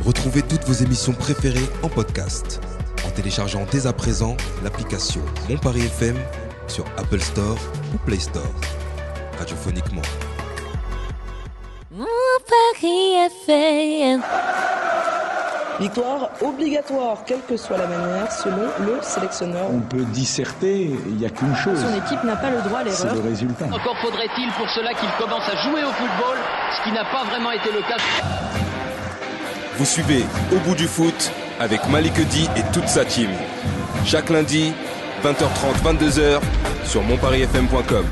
Retrouvez toutes vos émissions préférées en podcast en téléchargeant dès à présent l'application Mon Paris FM sur Apple Store ou Play Store. Radiophoniquement. Mon Paris FM. Victoire obligatoire, quelle que soit la manière, selon le sélectionneur. On peut disserter, il n'y a qu'une chose. Son équipe n'a pas le droit à l'erreur. C'est le résultat. Encore faudrait-il pour cela qu'il commence à jouer au football, ce qui n'a pas vraiment été le cas. Vous suivez Au bout du foot avec Malik Edi et toute sa team. Chaque lundi, 20h30, 22h sur monparisfm.com.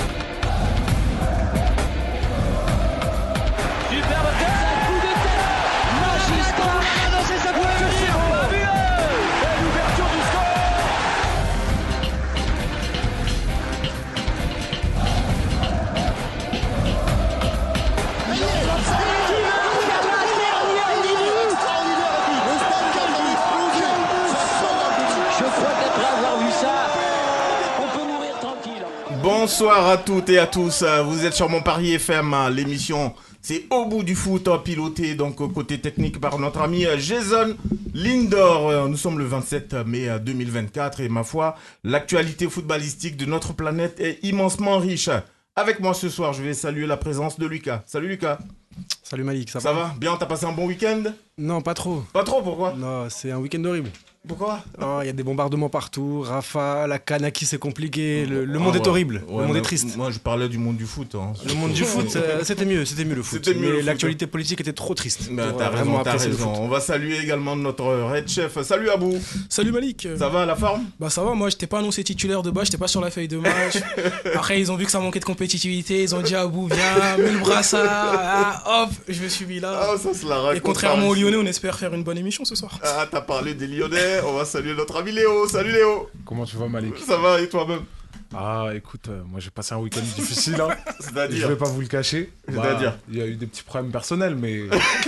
Bonsoir à toutes et à tous, vous êtes sur Mon Paris FM, l'émission c'est Au bout du foot, piloté donc côté technique par notre ami Jason Lindor. Nous sommes le 27 mai 2024 et ma foi, l'actualité footballistique de notre planète est immensement riche. Avec moi ce soir, je vais saluer la présence de Lucas. Salut Lucas. Salut Malik, ça va bien, t'as passé un bon week-end? Non, pas trop. Pas trop, pourquoi? Non, c'est un week-end horrible. Pourquoi? Il y a des bombardements partout, Rafa, la Kanaki c'est compliqué, le monde est horrible, le monde est triste. Moi je parlais du monde du foot. Le monde du foot, c'était mieux le foot. Mais l'actualité politique était trop triste. T'as raison. On va saluer également notre Red Chef. Salut Abou. Salut Malik. Ça va, la forme? Bah ça va, moi j'étais pas annoncé titulaire de base, j'étais pas sur la feuille de match. Après ils ont vu que ça manquait de compétitivité, ils ont dit Abou viens, mets le brassard, hop, je me suis mis là. Ah, ça se la raconte. Et contrairement aux Lyonnais, on espère faire une bonne émission ce soir. Ah, t'as parlé des Lyonnais, on va saluer notre ami Léo. Salut Léo. Comment tu vas Malik? Ça va et toi-même? Ah écoute, moi j'ai passé un week-end difficile hein. C'est-à-dire? Je vais pas vous le cacher. C'est-à-dire? Il y a eu des petits problèmes personnels mais...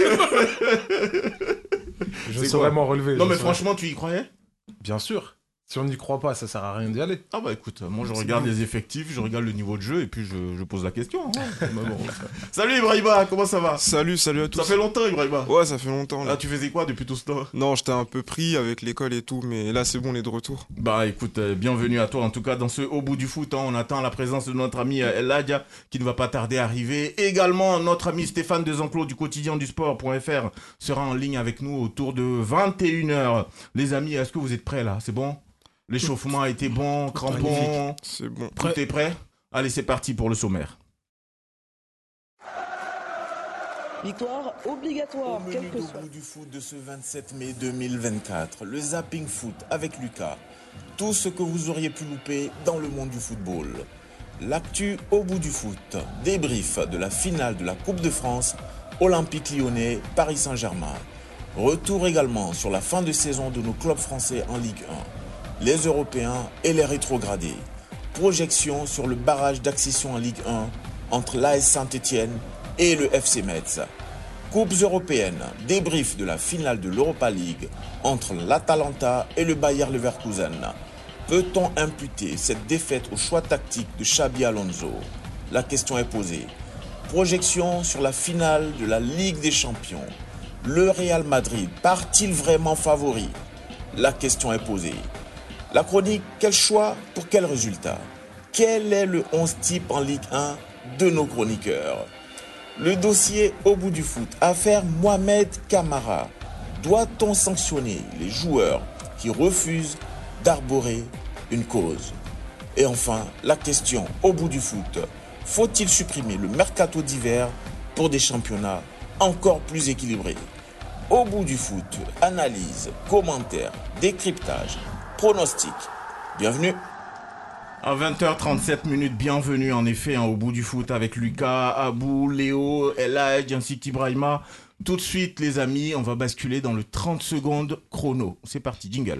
je saurais m'en relever. Non mais franchement tu y croyais? Bien sûr. Si on n'y croit pas, ça sert à rien d'y aller. Ah bah écoute, moi je regarde les effectifs, je regarde le niveau de jeu et puis je pose la question. Hein. Bon. Salut Ibrahima, comment ça va? Salut à tous. Ça fait longtemps Ibrahima? Ouais, ça fait longtemps. Là, tu faisais quoi depuis tout ce temps? Non, j'étais un peu pris avec l'école et tout, mais là c'est bon, on est de retour. Bah écoute, bienvenue à toi en tout cas dans ce Au bout du foot. Hein. On attend la présence de notre ami Eladia qui ne va pas tarder à arriver. Également, notre ami Stéphane Desenclos du quotidien du sport.fr sera en ligne avec nous autour de 21h. Les amis, est-ce que vous êtes prêts là? C'est bon? L'échauffement a été bon, crampon, c'est bon. Tout est prêt? Allez, c'est parti pour le sommaire. Victoire obligatoire, Au quelle menu que d'Au soit. bout du foot de ce 27 mai 2024, le zapping foot avec Lucas. Tout ce que vous auriez pu louper dans le monde du football. L'actu au bout du foot, débrief de la finale de la Coupe de France, Olympique Lyonnais, Paris Saint-Germain. Retour également sur la fin de saison de nos clubs français en Ligue 1. Les Européens et les rétrogradés. Projection sur le barrage d'accession en Ligue 1 entre l'AS Saint-Etienne et le FC Metz. Coupes européennes, débrief de la finale de l'Europa League entre l'Atalanta et le Bayer Leverkusen. Peut-on imputer cette défaite au choix tactique de Xabi Alonso? La question est posée. Projection sur la finale de la Ligue des Champions. Le Real Madrid part-il vraiment favori? La question est posée. La chronique, quel choix pour quel résultat? Quel est le 11 type en Ligue 1 de nos chroniqueurs? Le dossier au bout du foot, affaire Mohamed Camara. Doit-on sanctionner les joueurs qui refusent d'arborer une cause? Et enfin, la question au bout du foot, faut-il supprimer le mercato d'hiver pour des championnats encore plus équilibrés? Au bout du foot, analyse, commentaires, décryptage, pronostic. Bienvenue. À 20h37, bienvenue en effet au bout du foot avec Lucas, Abou, Léo, Elhadj ainsi qu'Ibrahima. Tout de suite les amis, on va basculer dans le 30 secondes chrono. C'est parti, jingle.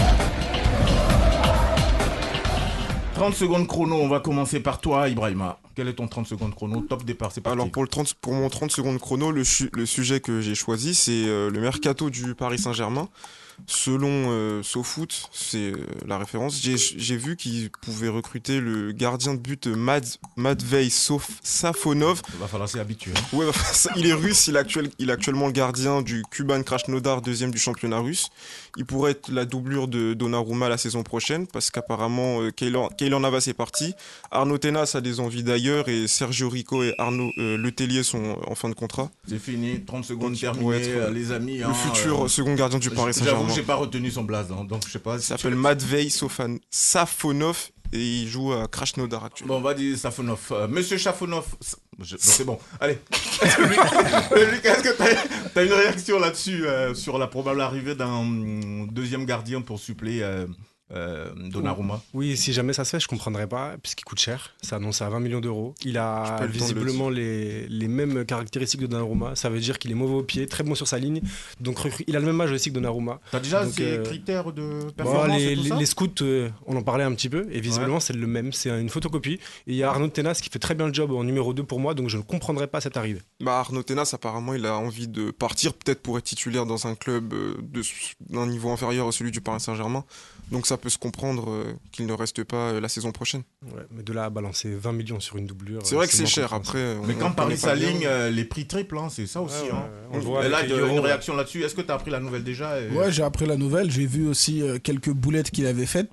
30 secondes chrono, on va commencer par toi Ibrahima. quel est ton 30 secondes chrono? Top départ, c'est parti. Alors pour mon 30 secondes chrono, le sujet que j'ai choisi, c'est le mercato du Paris Saint-Germain. Selon SoFoot, c'est la référence, j'ai vu qu'ils pouvaient recruter le gardien de but Matvei Safonov. Il va falloir s'y habituer. Ouais, il est russe, il est actuellement le gardien du Kuban Krasnodar, 2e du championnat russe. Il pourrait être la doublure de Donnarumma la saison prochaine, parce qu'apparemment Keylor Navas est parti. Arnaud Tenas a des envies d'ailleurs, et Sergio Rico et Arnaud Letellier sont en fin de contrat. C'est fini, 30 secondes terminées, les amis. Le futur second gardien du Paris Saint-Germain. J'ai pas retenu son blaze, hein, donc je sais pas. Il s'appelle Matvei Safonov et il joue à Krasnodar actuellement. Bon, on va dire Safonov. Monsieur Safonov, c'est bon. Allez. Lucas, est-ce que t'as une réaction là-dessus sur la probable arrivée d'un deuxième gardien pour suppléer Donnarumma? Oui, si jamais ça se fait, je comprendrais pas, puisqu'il coûte cher. C'est annoncé à 20 millions d'euros. Il a visiblement les mêmes caractéristiques de Donnarumma. Ça veut dire qu'il est mauvais au pied, très bon sur sa ligne. Donc il a le même âge aussi que Donnarumma. T'as déjà ces critères de performance et tout ça? Les scouts, on en parlait un petit peu, et visiblement c'est le même. C'est une photocopie. Et il y a Arnaud Tenas qui fait très bien le job en numéro 2 pour moi, donc je ne comprendrais pas cette arrivée. Arnaud Tenas, apparemment, il a envie de partir, peut-être pour être titulaire dans un club d'un niveau inférieur à celui du Paris Saint-Germain. Donc ça peut se comprendre qu'il ne reste pas la saison prochaine. Ouais, mais de là à balancer 20 millions sur une doublure... C'est vrai que c'est cher, après... Mais quand Paris s'aligne, les prix triplent, hein, c'est ça aussi. Et là, il y a une réaction là-dessus. Est-ce que tu as appris la nouvelle déjà Ouais, j'ai appris la nouvelle. J'ai vu aussi quelques boulettes qu'il avait faites.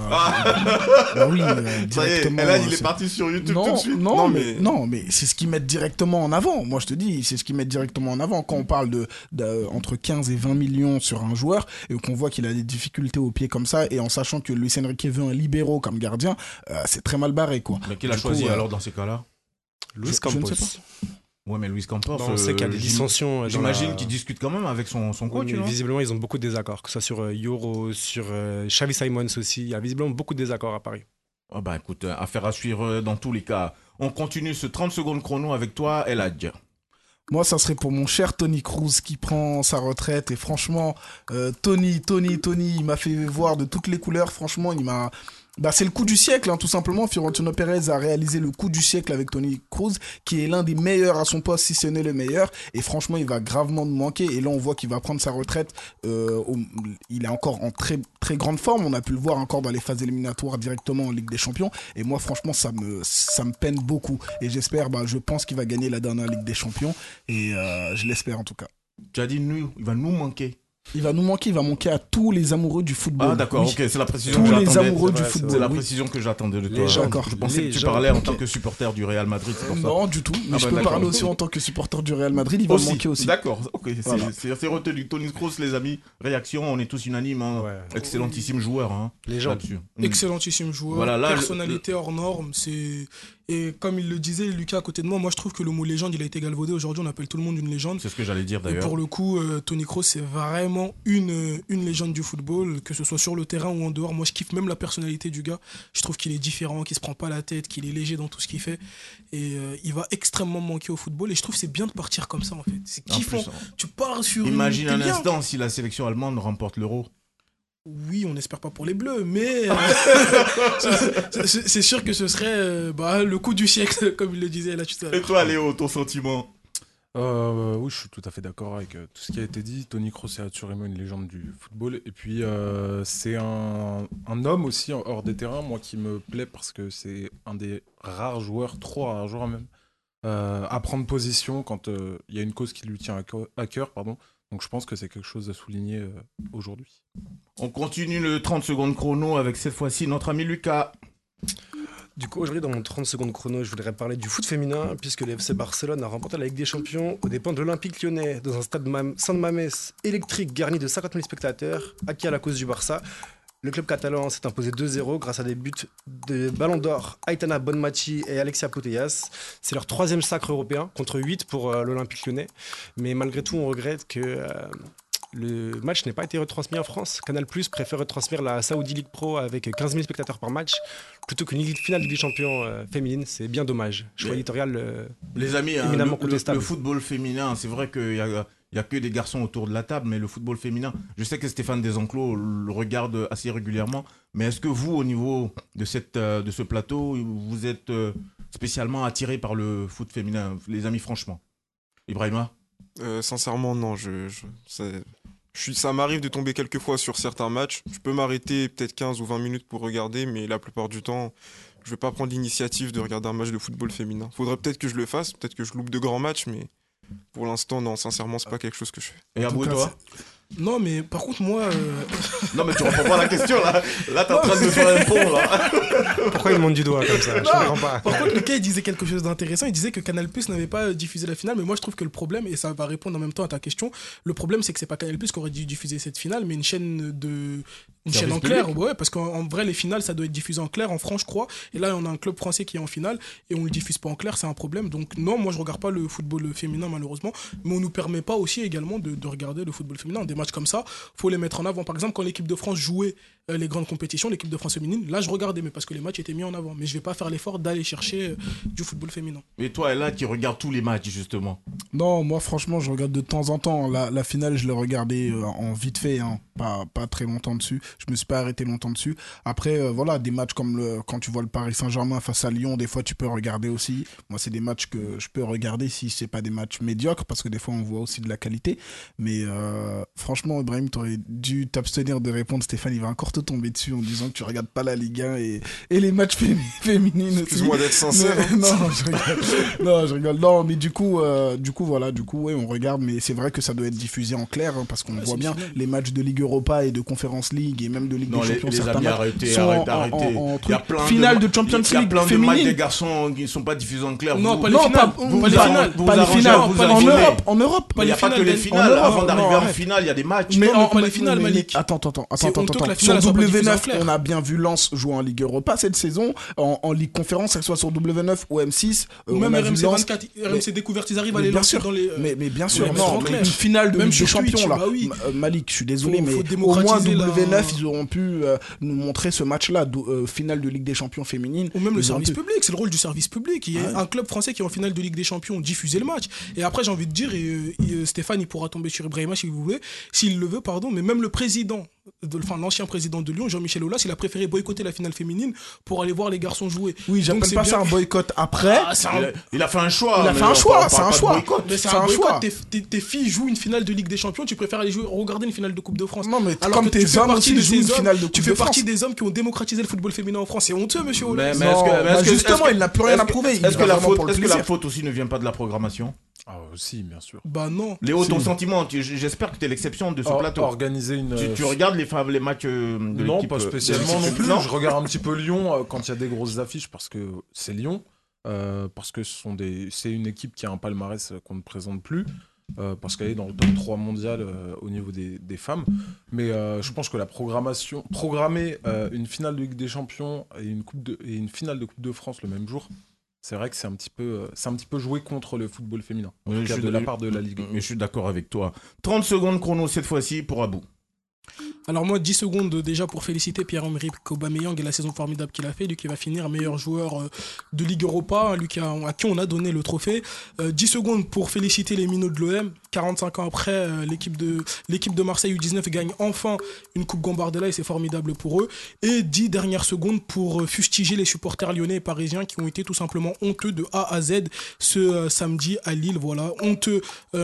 Oui, directement. Et là, il est parti sur YouTube tout de suite. Non, mais c'est ce qu'ils mettent directement en avant. Moi, je te dis, c'est ce qu'ils mettent directement en avant. Quand on parle entre 15 et 20 millions sur un joueur, et qu'on voit qu'il a des difficultés au pied comme ça, et en sachant que Luis Enrique veut un libéro comme gardien, c'est très mal barré, quoi. Mais qui l'a choisi alors dans ces cas-là? Luis Campos. Je ne sais pas. Ouais, mais Luis Campos, on sait qu'il y a des dissensions. J'imagine qu'il discute quand même avec son coach. Oui, visiblement, ils ont beaucoup de désaccords, que ce soit sur Euro, sur Xavi Simons aussi. Il y a visiblement beaucoup de désaccords à Paris. Oh bah écoute, affaire à suivre dans tous les cas. On continue ce 30 secondes chrono avec toi, El Hadj. Moi, ça serait pour mon cher Toni Kroos qui prend sa retraite. Et franchement, Toni, il m'a fait voir de toutes les couleurs. Franchement, il m'a... c'est le coup du siècle, hein, tout simplement. Florentino Pérez a réalisé le coup du siècle avec Toni Kroos, qui est l'un des meilleurs à son poste, si ce n'est le meilleur. Et franchement, il va gravement nous manquer. Et là, on voit qu'il va prendre sa retraite. Il est encore en très, très grande forme. On a pu le voir encore dans les phases éliminatoires directement en Ligue des Champions. Et moi, franchement, ça me peine beaucoup. Et j'espère, je pense qu'il va gagner la dernière Ligue des Champions. Et je l'espère en tout cas. Tu as dit nous, il va nous manquer. Il va nous manquer, il va manquer à tous les amoureux du football. Ah d'accord, oui. ok, c'est la précision tous que les j'attendais. Amoureux du football. C'est la précision que j'attendais de toi. D'accord. Je pensais que tu parlais en tant que supporter du Real Madrid. C'est pour ça. Non, du tout. Mais je peux parler aussi en tant que supporter du Real Madrid. Il va me manquer aussi. D'accord, ok. Voilà. C'est retenu. Toni Kroos, les amis. Réaction, on est tous unanimes. Hein. Ouais. Excellentissime joueur. Hein, les gens. Excellentissime joueur. Voilà, là, personnalité hors norme. Et comme il le disait, Lucas à côté de moi, je trouve que le mot légende, il a été galvaudé. Aujourd'hui, on appelle tout le monde une légende. C'est ce que j'allais dire d'ailleurs. Et pour le coup, Toni Kroos, c'est vraiment une légende du football, que ce soit sur le terrain ou en dehors. Moi, je kiffe même la personnalité du gars. Je trouve qu'il est différent, qu'il se prend pas la tête, qu'il est léger dans tout ce qu'il fait. Et il va extrêmement manquer au football. Et je trouve que c'est bien de partir comme ça, en fait. C'est kiffant. Tu pars sur Imagine un instant si la sélection allemande remporte l'Euro. Oui, on n'espère pas pour les Bleus, mais c'est sûr que ce serait le coup du siècle, comme il le disait là tout à l'heure. Et toi, Léo, ton sentiment? Oui, je suis tout à fait d'accord avec tout ce qui a été dit. Toni Kroos est assurément une légende du football. Et puis, c'est un homme aussi hors des terrains, moi, qui me plaît parce que c'est un des rares joueurs, trop rares joueurs même, à prendre position quand il y a une cause qui lui tient à cœur. Donc je pense que c'est quelque chose à souligner aujourd'hui. On continue le 30 secondes chrono avec cette fois-ci notre ami Lucas. Du coup, aujourd'hui, dans mon 30 secondes chrono, je voudrais parler du foot féminin, puisque le FC Barcelone a remporté la Ligue des Champions aux dépens de l'Olympique Lyonnais, dans un stade San Mamés électrique garni de 50 000 spectateurs, acquis à la cause du Barça. Le club catalan s'est imposé 2-0 grâce à des buts de Ballon d'Or, Aitana Bonmatí et Alexia Putellas. C'est leur 3e sacre européen, contre 8 pour l'Olympique Lyonnais. Mais malgré tout, on regrette que le match n'ait pas été retransmis en France. Canal+ préfère retransmettre la Saudi League Pro avec 15 000 spectateurs par match, plutôt qu'une finale Ligue des Champions féminine. C'est bien dommage. Choix éditorial les amis, éminemment contestable. Le football féminin, c'est vrai qu'il y a que des garçons autour de la table, mais le football féminin, je sais que Stéphane Desenclos le regarde assez régulièrement, mais est-ce que vous, au niveau de ce plateau, vous êtes spécialement attiré par le foot féminin, les amis, franchement? Ibrahima? Sincèrement, non. Ça m'arrive de tomber quelques fois sur certains matchs. Je peux m'arrêter peut-être 15 ou 20 minutes pour regarder, mais la plupart du temps, je vais pas prendre l'initiative de regarder un match de football féminin. Faudrait peut-être que je le fasse, peut-être que je loupe de grands matchs, mais pour l'instant, non, sincèrement, c'est pas quelque chose que je fais. Et Abou, toi? Non, mais par contre, moi. Non, mais tu réponds pas à la question là. Là, t'es en train de me faire un pont là. Pourquoi il monte du doigt comme ça? Je comprends pas. Par contre, Lucas, il disait quelque chose d'intéressant. Il disait que Canal+ n'avait pas diffusé la finale, mais moi je trouve que le problème, et ça va répondre en même temps à ta question, le problème c'est que c'est pas Canal+ qui aurait dû diffuser cette finale, mais une chaîne en clair. Ouais, parce qu'en vrai, les finales ça doit être diffusé en clair, en France, je crois. Et là, on a un club français qui est en finale et on le diffuse pas en clair, c'est un problème. Donc, non, moi je regarde pas le football féminin malheureusement, mais on nous permet pas aussi également de regarder le football féminin. Des matchs comme ça, faut les mettre en avant. Par exemple, quand l'équipe de France jouait les grandes compétitions, l'équipe de France féminine, là je regardais, mais parce que les matchs étaient mis en avant. Mais je vais pas faire l'effort d'aller chercher du football féminin. Et toi, là, qui regarde tous les matchs justement? Non, moi franchement, je regarde de temps en temps. La finale, je l'ai regardée en vite fait, hein, pas très longtemps dessus. Je me suis pas arrêté longtemps dessus. Après, voilà, des matchs comme quand tu vois le Paris Saint-Germain face à Lyon, des fois tu peux regarder aussi. Moi, c'est des matchs que je peux regarder si c'est pas des matchs médiocres, parce que des fois on voit aussi de la qualité. Mais franchement, Ibrahim, t'aurais dû t'abstenir de répondre. Stéphane, il va encore te tomber dessus en disant que tu regardes pas la Ligue 1 et les matchs féminines aussi. Excuse-moi d'être sincère. Non, je rigole. Non, mais du coup, ouais, on regarde, mais c'est vrai que ça doit être diffusé en clair, hein, parce qu'on voit bien les matchs de Ligue Europa et de Conference League et même de Ligue des Champions. Les certains amis, matchs arrêtez. Il y a plein finale de Champions League féminine. Il y a plein de matchs des garçons qui ne sont pas diffusés en clair. Non, pas les finales. Pas les finales. En Europe. Il n'y a pas que les finales. Avant d'arriver en finale, il y a des matchs. Mais pas les finales, Malik. Attends. Sur W9, on a bien vu Lens jouer en Ligue Europa cette saison. En Ligue Conférence, que ce soit sur W9 ou M6. Ou même RMC 24, RMC Découverte, ils arrivent à les lancer dans les. Mais bien sûr, non. Une finale de Ligue des Champions, là. Malik, je suis désolé, mais au moins W9, ils auront pu nous montrer ce match-là, finale de Ligue des Champions féminine. Ou même le service public, c'est le rôle du service public. Il y a un club français qui est en finale de Ligue des Champions, diffuser le match. Et après, j'ai envie de dire, Stéphane, il pourra tomber sur Ibrahima s'il le veut, pardon, mais même le président, l'ancien président de Lyon, Jean-Michel Aulas, il a préféré boycotter la finale féminine pour aller voir les garçons jouer. Oui, j'appelle pas ça un boycott. Après, il a fait un choix. C'est un choix. Mais c'est un boycott. Tes filles jouent une finale de Ligue des Champions, tu préfères aller regarder une finale de Coupe de France. Non, mais alors comme tes hommes aussi jouent une finale de Coupe de France. Tu fais partie des hommes qui ont démocratisé le football féminin en France. C'est honteux, monsieur Aulas. Mais justement, il n'a plus rien à prouver. Est-ce que la faute aussi ne vient pas de la programmation? Ah, aussi, bien sûr. Bah non. Léo, ton sentiment, j'espère que tu es l'exception de ce plateau. Organiser une. Tu regardes les matchs de l'équipe? Non, pas spécialement non plus. Je regarde un petit peu Lyon quand il y a des grosses affiches parce que c'est Lyon. Parce que c'est une équipe qui a un palmarès qu'on ne présente plus. Parce qu'elle est dans le top 3 mondial au niveau des femmes. Mais je pense que programmer une finale de Ligue des Champions et une finale de Coupe de France le même jour, c'est vrai que c'est un petit peu joué contre le football féminin. De la part de la Ligue. Mais je suis d'accord avec toi. 30 secondes chrono cette fois-ci pour Abou. Alors moi, 10 secondes déjà pour féliciter Pierre-Emerick Aubameyang et la saison formidable qu'il a fait. Lui qui va finir meilleur joueur de Ligue Europa, lui à qui on a donné le trophée. 10 secondes pour féliciter les minots de l'OM. 45 ans après, l'équipe de Marseille U19 gagne enfin une Coupe Gambardella et c'est formidable pour eux. Et 10 dernières secondes pour fustiger les supporters lyonnais et parisiens qui ont été tout simplement honteux de A à Z ce samedi à Lille. Voilà, honteux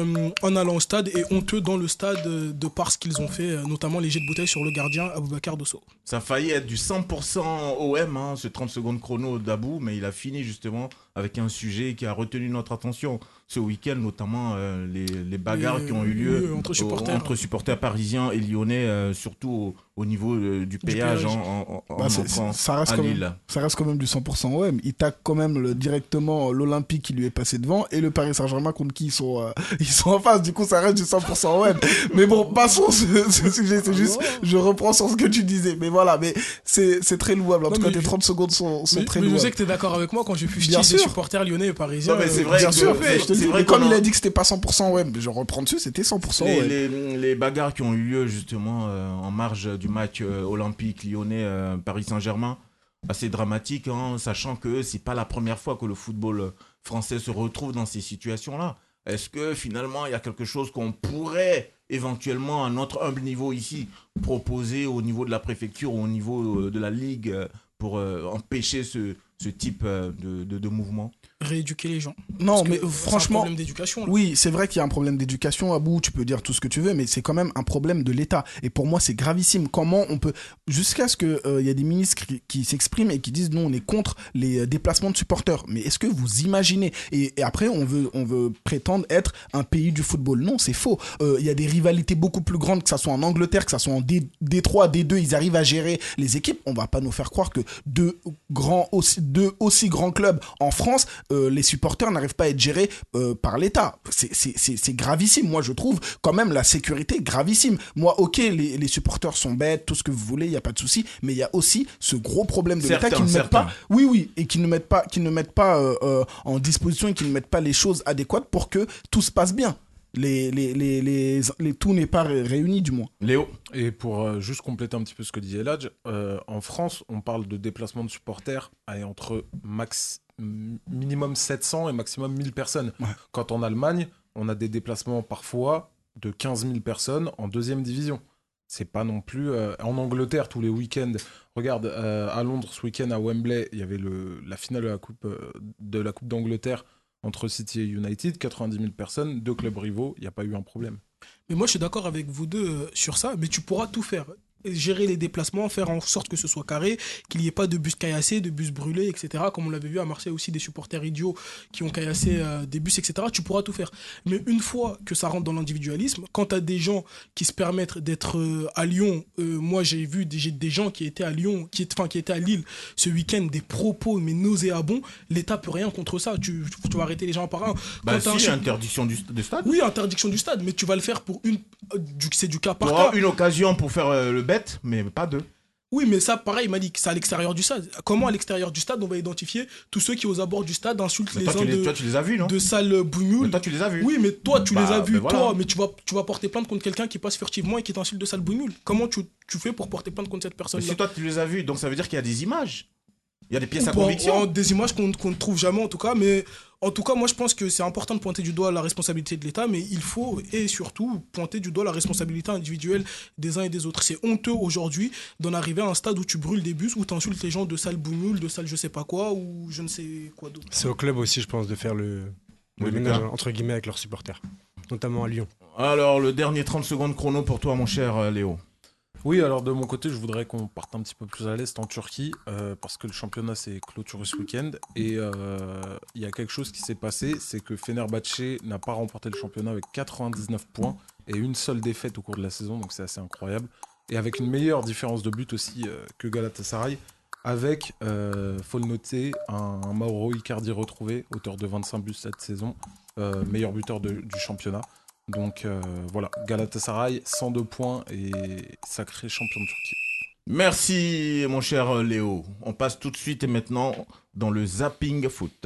en allant au stade et honteux dans le stade de par ce qu'ils ont fait, notamment les jets de bouteille sur le gardien Aboubacar Dosso. Ça a failli être du 100% OM, hein, ce 30 secondes chrono d'Abou, mais il a fini justement avec un sujet qui a retenu notre attention ce week-end, notamment les bagarres qui ont eu lieu entre supporters parisiens et lyonnais, surtout au niveau du péage en à Lille. Ça reste quand même du 100% OM. Il tacle quand même directement l'Olympique qui lui est passé devant et le Paris Saint-Germain contre qui ils sont en face. Du coup, ça reste du 100% OM. Mais bon, passons ce sujet. C'est juste, je reprends sur ce que tu disais. Mais voilà, mais c'est très louable. En tout cas, tes 30 secondes sont très louables. Mais je sais que t'es d'accord avec moi quand je fustige les supporters lyonnais et parisiens. Non, mais c'est vrai. Bien sûr, c'est vrai. Comme il a dit que c'était pas 100% OM, je reprends dessus, c'était 100% OM. Les bagarres qui ont eu lieu justement en marge du match olympique lyonnais Paris Saint-Germain, assez dramatique, hein, sachant que c'est pas la première fois que le football français se retrouve dans ces situations-là. Est-ce que finalement il y a quelque chose qu'on pourrait éventuellement à notre humble niveau ici proposer au niveau de la préfecture ou au niveau de la ligue pour empêcher ce ce type de mouvement? Rééduquer les gens. Non, Parce mais que franchement, c'est un problème d'éducation. là. oui, c'est vrai qu'il y a un problème d'éducation. Abou, tu peux dire tout ce que tu veux, mais c'est quand même un problème de l'État. Et pour moi, c'est gravissime. Comment on peut, jusqu'à ce que y a des ministres qui s'expriment et qui disent non, on est contre les déplacements de supporters. Mais est-ce que vous imaginez et après, on veut prétendre être un pays du football. Non, c'est faux. Il y a des rivalités beaucoup plus grandes, que ça soit en Angleterre, que ça soit en D3, D2, ils arrivent à gérer les équipes. On va pas nous faire croire que deux aussi grands clubs en France, les supporters n'arrivent pas à être gérés par l'État. C'est gravissime. Moi, je trouve quand même la sécurité gravissime. Moi, ok, les supporters sont bêtes, tout ce que vous voulez, il n'y a pas de souci, mais il y a aussi ce gros problème de l'État qui ne mettent pas, et qui ne mettent pas en disposition et qui ne mettent pas les choses adéquates pour que tout se passe bien. Tout n'est pas réuni, du moins. Léo. Et pour juste compléter un petit peu ce que disait Eladj, en France, on parle de déplacement de supporters entre minimum 700 et maximum 1000 personnes. Ouais. Quand en Allemagne, on a des déplacements parfois de 15 000 personnes en 2e division. C'est pas non plus... en Angleterre, tous les week-ends... Regarde, à Londres, ce week-end, à Wembley, il y avait la finale de la Coupe d'Angleterre entre City et United, 90 000 personnes, 2 clubs rivaux, il n'y a pas eu un problème. Mais moi, je suis d'accord avec vous deux sur ça, mais tu pourras tout faire. Gérer les déplacements, faire en sorte que ce soit carré, qu'il n'y ait pas de bus caillassés, de bus brûlés, etc. Comme on l'avait vu à Marseille aussi, des supporters idiots qui ont caillassé des bus, etc. Tu pourras tout faire. Mais une fois que ça rentre dans l'individualisme, quand tu as des gens qui se permettent d'être à Lyon, moi j'ai vu des gens qui étaient à Lyon, qui étaient à Lille ce week-end, des propos mais nauséabonds, l'État peut rien contre ça. Tu vas arrêter les gens par un. Interdiction du stade. Oui, interdiction du stade, mais tu vas le faire pour c'est du cas par cas. Une occasion pour faire le bête, mais pas deux. Oui, mais ça, pareil, il m'a dit que c'est à l'extérieur du stade. Comment à l'extérieur du stade, on va identifier tous ceux qui, aux abords du stade, insultent les uns toi, tu les as vus, non? De sales bougnoule. Toi, tu les as vus. Oui, mais toi, tu les as vus, voilà. Mais tu vas porter plainte contre quelqu'un qui passe furtivement et qui t'insulte de sales bougnoule. Comment tu fais pour porter plainte contre cette personne-là? Si toi, tu les as vus, donc ça veut dire qu'il y a des images. Il y a des pièces à conviction. Des images qu'on ne trouve jamais, en tout cas, mais... En tout cas, moi, je pense que c'est important de pointer du doigt la responsabilité de l'État, mais il faut, et surtout, pointer du doigt la responsabilité individuelle des uns et des autres. C'est honteux aujourd'hui d'en arriver à un stade où tu brûles des bus, où tu insultes les gens de sales bougnoule, de sales je sais pas quoi, ou je ne sais quoi d'autre. C'est au club aussi, je pense, de faire le ménage, entre guillemets, avec leurs supporters, notamment à Lyon. Alors, le dernier 30 secondes chrono pour toi, mon cher Léo. Oui, alors de mon côté, je voudrais qu'on parte un petit peu plus à l'est en Turquie, parce que le championnat s'est clôturé ce week-end, et il y a quelque chose qui s'est passé, c'est que Fenerbahçe n'a pas remporté le championnat avec 99 points, et une seule défaite au cours de la saison, donc c'est assez incroyable, et avec une meilleure différence de but aussi que Galatasaray, avec, faut le noter, un Mauro Icardi retrouvé, auteur de 25 buts cette saison, meilleur buteur du championnat. Donc voilà, Galatasaray, 102 points et sacré champion de Turquie. Merci mon cher Léo. On passe tout de suite et maintenant dans le zapping foot.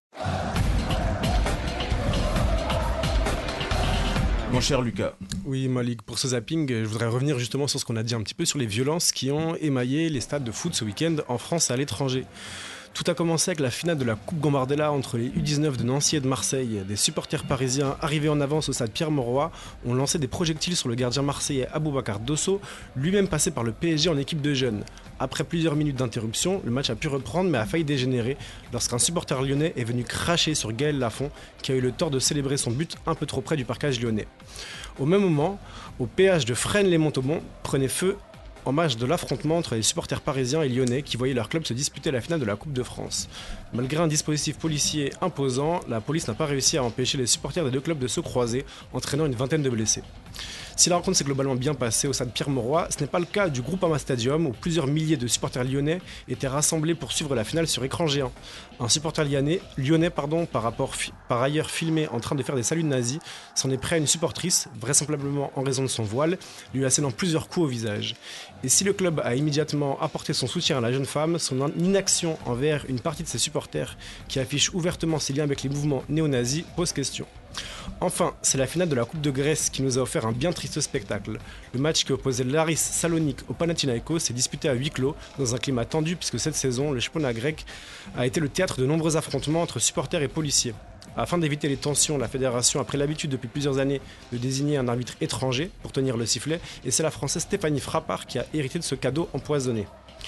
Mon cher Lucas. Oui, Malik, pour ce zapping, je voudrais revenir justement sur ce qu'on a dit un petit peu sur les violences qui ont émaillé les stades de foot ce week-end en France et à l'étranger. Tout a commencé avec la finale de la Coupe Gambardella entre les U19 de Nancy et de Marseille. Des supporters parisiens arrivés en avance au stade Pierre-Mauroy ont lancé des projectiles sur le gardien marseillais Aboubacar Dosso, lui-même passé par le PSG en équipe de jeunes. Après plusieurs minutes d'interruption, le match a pu reprendre mais a failli dégénérer lorsqu'un supporter lyonnais est venu cracher sur Gaël Lafont qui a eu le tort de célébrer son but un peu trop près du parcage lyonnais. Au même moment, au péage de Fresnes-les-Montaubon prenait feu en match de l'affrontement entre les supporters parisiens et lyonnais qui voyaient leur club se disputer la finale de la Coupe de France. Malgré un dispositif policier imposant, la police n'a pas réussi à empêcher les supporters des deux clubs de se croiser, entraînant une vingtaine de blessés. Si la rencontre s'est globalement bien passée au stade Pierre-Mauroy, ce n'est pas le cas du Groupama Stadium où plusieurs milliers de supporters lyonnais étaient rassemblés pour suivre la finale sur écran géant. Un supporter lyonnais, par ailleurs filmé en train de faire des saluts nazis, s'en est pris à une supportrice, vraisemblablement en raison de son voile, lui assénant plusieurs coups au visage. Et si le club a immédiatement apporté son soutien à la jeune femme, son inaction envers une partie de ses supporters qui affichent ouvertement ses liens avec les mouvements néo-nazis pose question. Enfin, c'est la finale de la Coupe de Grèce qui nous a offert un bien triste spectacle. Le match qui opposait l'Aris Salonique au Panathinaikos s'est disputé à huis clos dans un climat tendu puisque cette saison, le championnat grec a été le théâtre de nombreux affrontements entre supporters et policiers. Afin d'éviter les tensions, la fédération a pris l'habitude depuis plusieurs années de désigner un arbitre étranger pour tenir le sifflet et c'est la Française Stéphanie Frappard qui a hérité de ce cadeau empoisonné.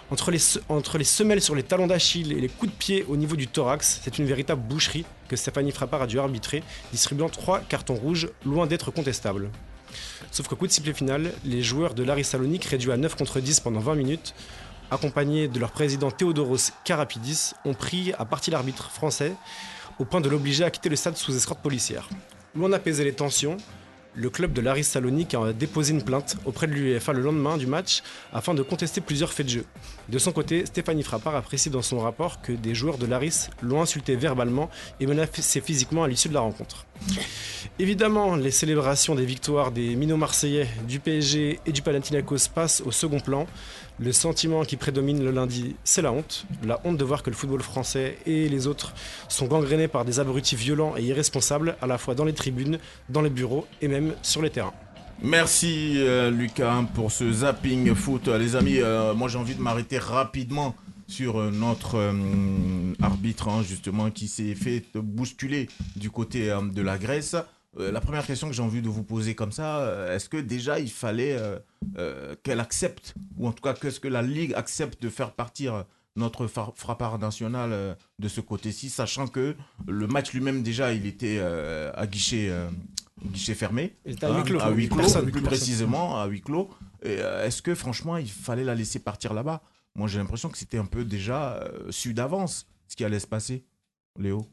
Entre les semelles sur les talons d'Achille et les coups de pied au niveau du thorax, c'est une véritable boucherie que Stéphanie Frappart a dû arbitrer, distribuant 3 cartons rouges, loin d'être contestables. Sauf qu'au coup de sifflet final, les joueurs de l'Aris Salonique, réduits à 9 contre 10 pendant 20 minutes, accompagnés de leur président Theodoros Karapidis, ont pris à partie l'arbitre français au point de l'obliger à quitter le stade sous escorte policière. Loin d'apaiser les tensions, le club de l'Aris Salonique a déposé une plainte auprès de l'UEFA le lendemain du match afin de contester plusieurs faits de jeu. De son côté, Stéphanie Frappart a précisé dans son rapport que des joueurs de l'Aris l'ont insulté verbalement et menacé physiquement à l'issue de la rencontre. Évidemment, les célébrations des victoires des Minots marseillais, du PSG et du Panathinaikos passent au second plan. Le sentiment qui prédomine le lundi, c'est la honte. La honte de voir que le football français et les autres sont gangrénés par des abrutis violents et irresponsables, à la fois dans les tribunes, dans les bureaux et même sur les terrains. Merci Lucas pour ce zapping foot. Les amis, moi j'ai envie de m'arrêter rapidement sur notre arbitre justement qui s'est fait bousculer du côté de la Grèce. La première question que j'ai envie de vous poser comme ça, est-ce que déjà il fallait qu'elle accepte, ou en tout cas qu'est-ce que la Ligue accepte de faire partir notre Frappart national de ce côté-ci, sachant que le match lui-même déjà il était à guichet fermé, à huis clos, plus précisément à huis clos. Et, est-ce que franchement il fallait la laisser partir là-bas? Moi j'ai l'impression que c'était un peu déjà su d'avance ce qui allait se passer. Léo?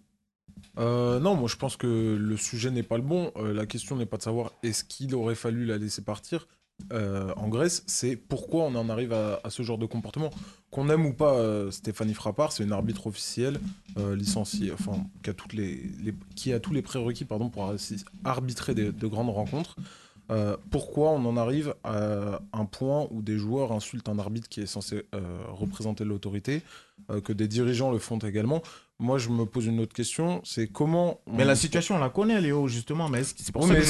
Non, moi je pense que le sujet n'est pas le bon. La question n'est pas de savoir est-ce qu'il aurait fallu la laisser partir en Grèce, c'est pourquoi on en arrive à ce genre de comportement. Qu'on aime ou pas Stéphanie Frappart, c'est une arbitre officielle licenciée, enfin qui a tous les prérequis pour arbitrer de grandes rencontres. Pourquoi on en arrive à un point où des joueurs insultent un arbitre qui est censé représenter l'autorité, que des dirigeants le font également? Moi, je me pose une autre question, c'est comment... Mais la situation, on la connaît, Léo, justement. Mais est-ce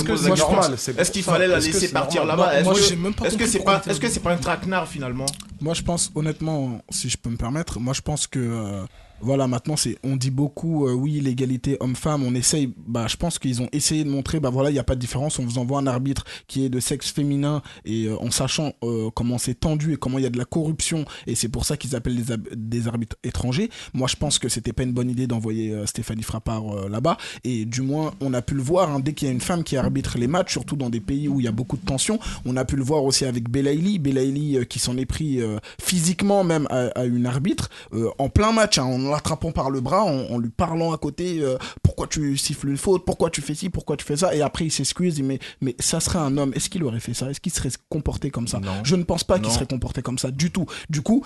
qu'il fallait la laisser partir là-bas? Est-ce que c'est pas un traquenard, finalement? Moi, je pense, honnêtement, si je peux me permettre, moi, je pense que... Voilà, maintenant, on dit beaucoup, oui, l'égalité homme-femme, on essaye, je pense qu'ils ont essayé de montrer, voilà, il n'y a pas de différence, on vous envoie un arbitre qui est de sexe féminin, et en sachant comment c'est tendu et comment il y a de la corruption, et c'est pour ça qu'ils appellent des arbitres étrangers. Moi, je pense que c'était pas une bonne idée d'envoyer Stéphanie Frappart là-bas, et du moins, on a pu le voir, dès qu'il y a une femme qui arbitre les matchs, surtout dans des pays où il y a beaucoup de tensions, on a pu le voir aussi avec Belaïli qui s'en est pris physiquement même à une arbitre, en plein match, en l'attrapant par le bras, en lui parlant à côté, pourquoi tu siffles une faute, pourquoi tu fais ci, pourquoi tu fais ça, et après il s'excuse, mais ça serait un homme, est-ce qu'il aurait fait ça, est-ce qu'il serait comporté comme ça? Non. Je ne pense pas qu'il serait comporté comme ça du tout. Du coup,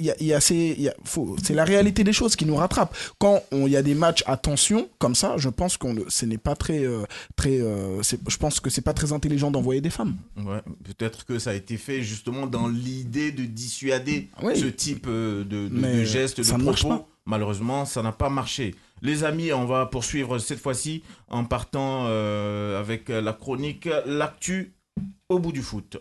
c'est la réalité des choses qui nous rattrape. Quand il y a des matchs à tension comme ça, je pense ce n'est pas je pense que c'est pas très intelligent d'envoyer des femmes. Ouais, peut-être que ça a été fait justement dans l'idée de dissuader ce type de gestes, de propos. Malheureusement, ça n'a pas marché. Les amis, on va poursuivre cette fois-ci en partant avec la chronique L'actu au bout du foot.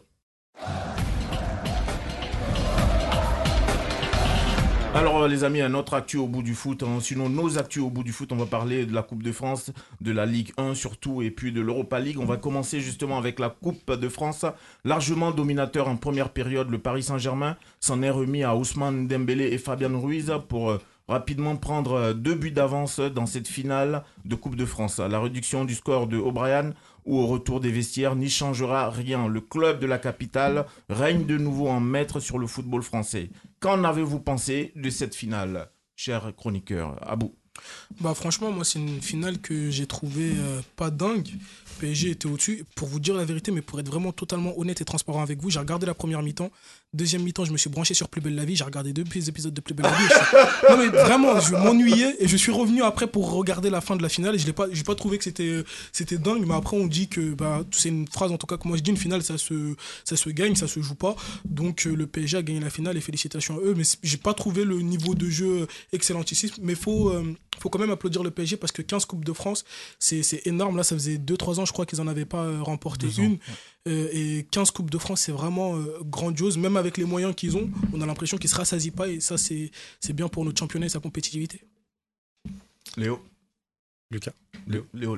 Alors les amis, un autre actu au bout du foot, sinon nos actus au bout du foot, on va parler de la Coupe de France, de la Ligue 1 surtout, et puis de l'Europa League. On va commencer justement avec la Coupe de France. Largement dominateur en première période, le Paris Saint-Germain s'en est remis à Ousmane Dembélé et Fabian Ruiz pour rapidement prendre 2 buts d'avance dans cette finale de Coupe de France. La réduction du score de O'Brien ou au retour des vestiaires n'y changera rien. Le club de la capitale règne de nouveau en maître sur le football français. Qu'en avez-vous pensé de cette finale, cher chroniqueur Abou? Franchement, moi, c'est une finale que j'ai trouvée pas dingue. PSG était au-dessus. Pour vous dire la vérité, mais pour être vraiment totalement honnête et transparent avec vous, j'ai regardé la première mi-temps. Deuxième mi-temps, je me suis branché sur Plus belle la vie. J'ai regardé 2 épisodes de Plus belle la vie. Non, mais vraiment, je m'ennuyais et je suis revenu après pour regarder la fin de la finale. Et j'ai pas trouvé que c'était dingue. Mais après, on dit que, c'est une phrase en tout cas que moi je dis, une finale, ça se gagne, ça se joue pas. Donc, le PSG a gagné la finale et félicitations à eux. Mais j'ai pas trouvé le niveau de jeu excellentissime. Mais faut quand même applaudir le PSG parce que 15 Coupes de France, c'est énorme. Là, ça faisait 2-3 ans, je crois qu'ils n'en avaient pas remporté une. Et 15 Coupes de France, c'est vraiment grandiose. Même avec les moyens qu'ils ont, on a l'impression qu'ils ne se rassasient pas. Et ça, c'est bien pour notre championnat et sa compétitivité. Léo. Lucas. Léo.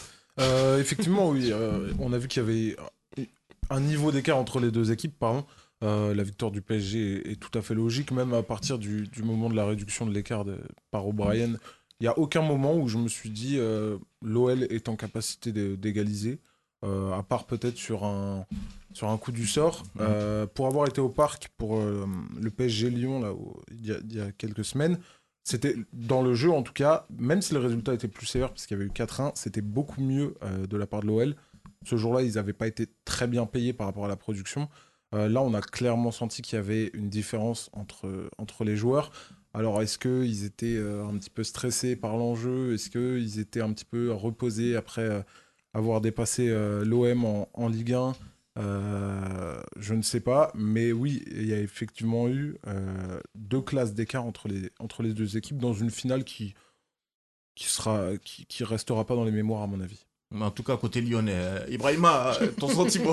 Effectivement, oui. On a vu qu'il y avait un niveau d'écart entre les deux équipes, pardon. La victoire du PSG est tout à fait logique, même à partir du moment de la réduction de l'écart par O'Brien. Il n'y a aucun moment où je me suis dit l'OL est en capacité d'égaliser, à part peut-être sur un coup du sort. Pour avoir été au parc pour le PSG Lyon là, il y a quelques semaines, c'était dans le jeu en tout cas, même si le résultat était plus sévère parce qu'il y avait eu 4-1, c'était beaucoup mieux de la part de l'OL. Ce jour-là, ils n'avaient pas été très bien payés par rapport à la production. Là, on a clairement senti qu'il y avait une différence entre les joueurs. Alors, est-ce qu'ils étaient un petit peu stressés par l'enjeu ? Est-ce qu'ils étaient un petit peu reposés après avoir dépassé l'OM en Ligue 1 ? Je ne sais pas. Mais oui, il y a effectivement eu 2 classes d'écart entre les deux équipes dans une finale qui restera pas dans les mémoires, à mon avis. Mais en tout cas, côté lyonnais, Ibrahima, ton sentiment?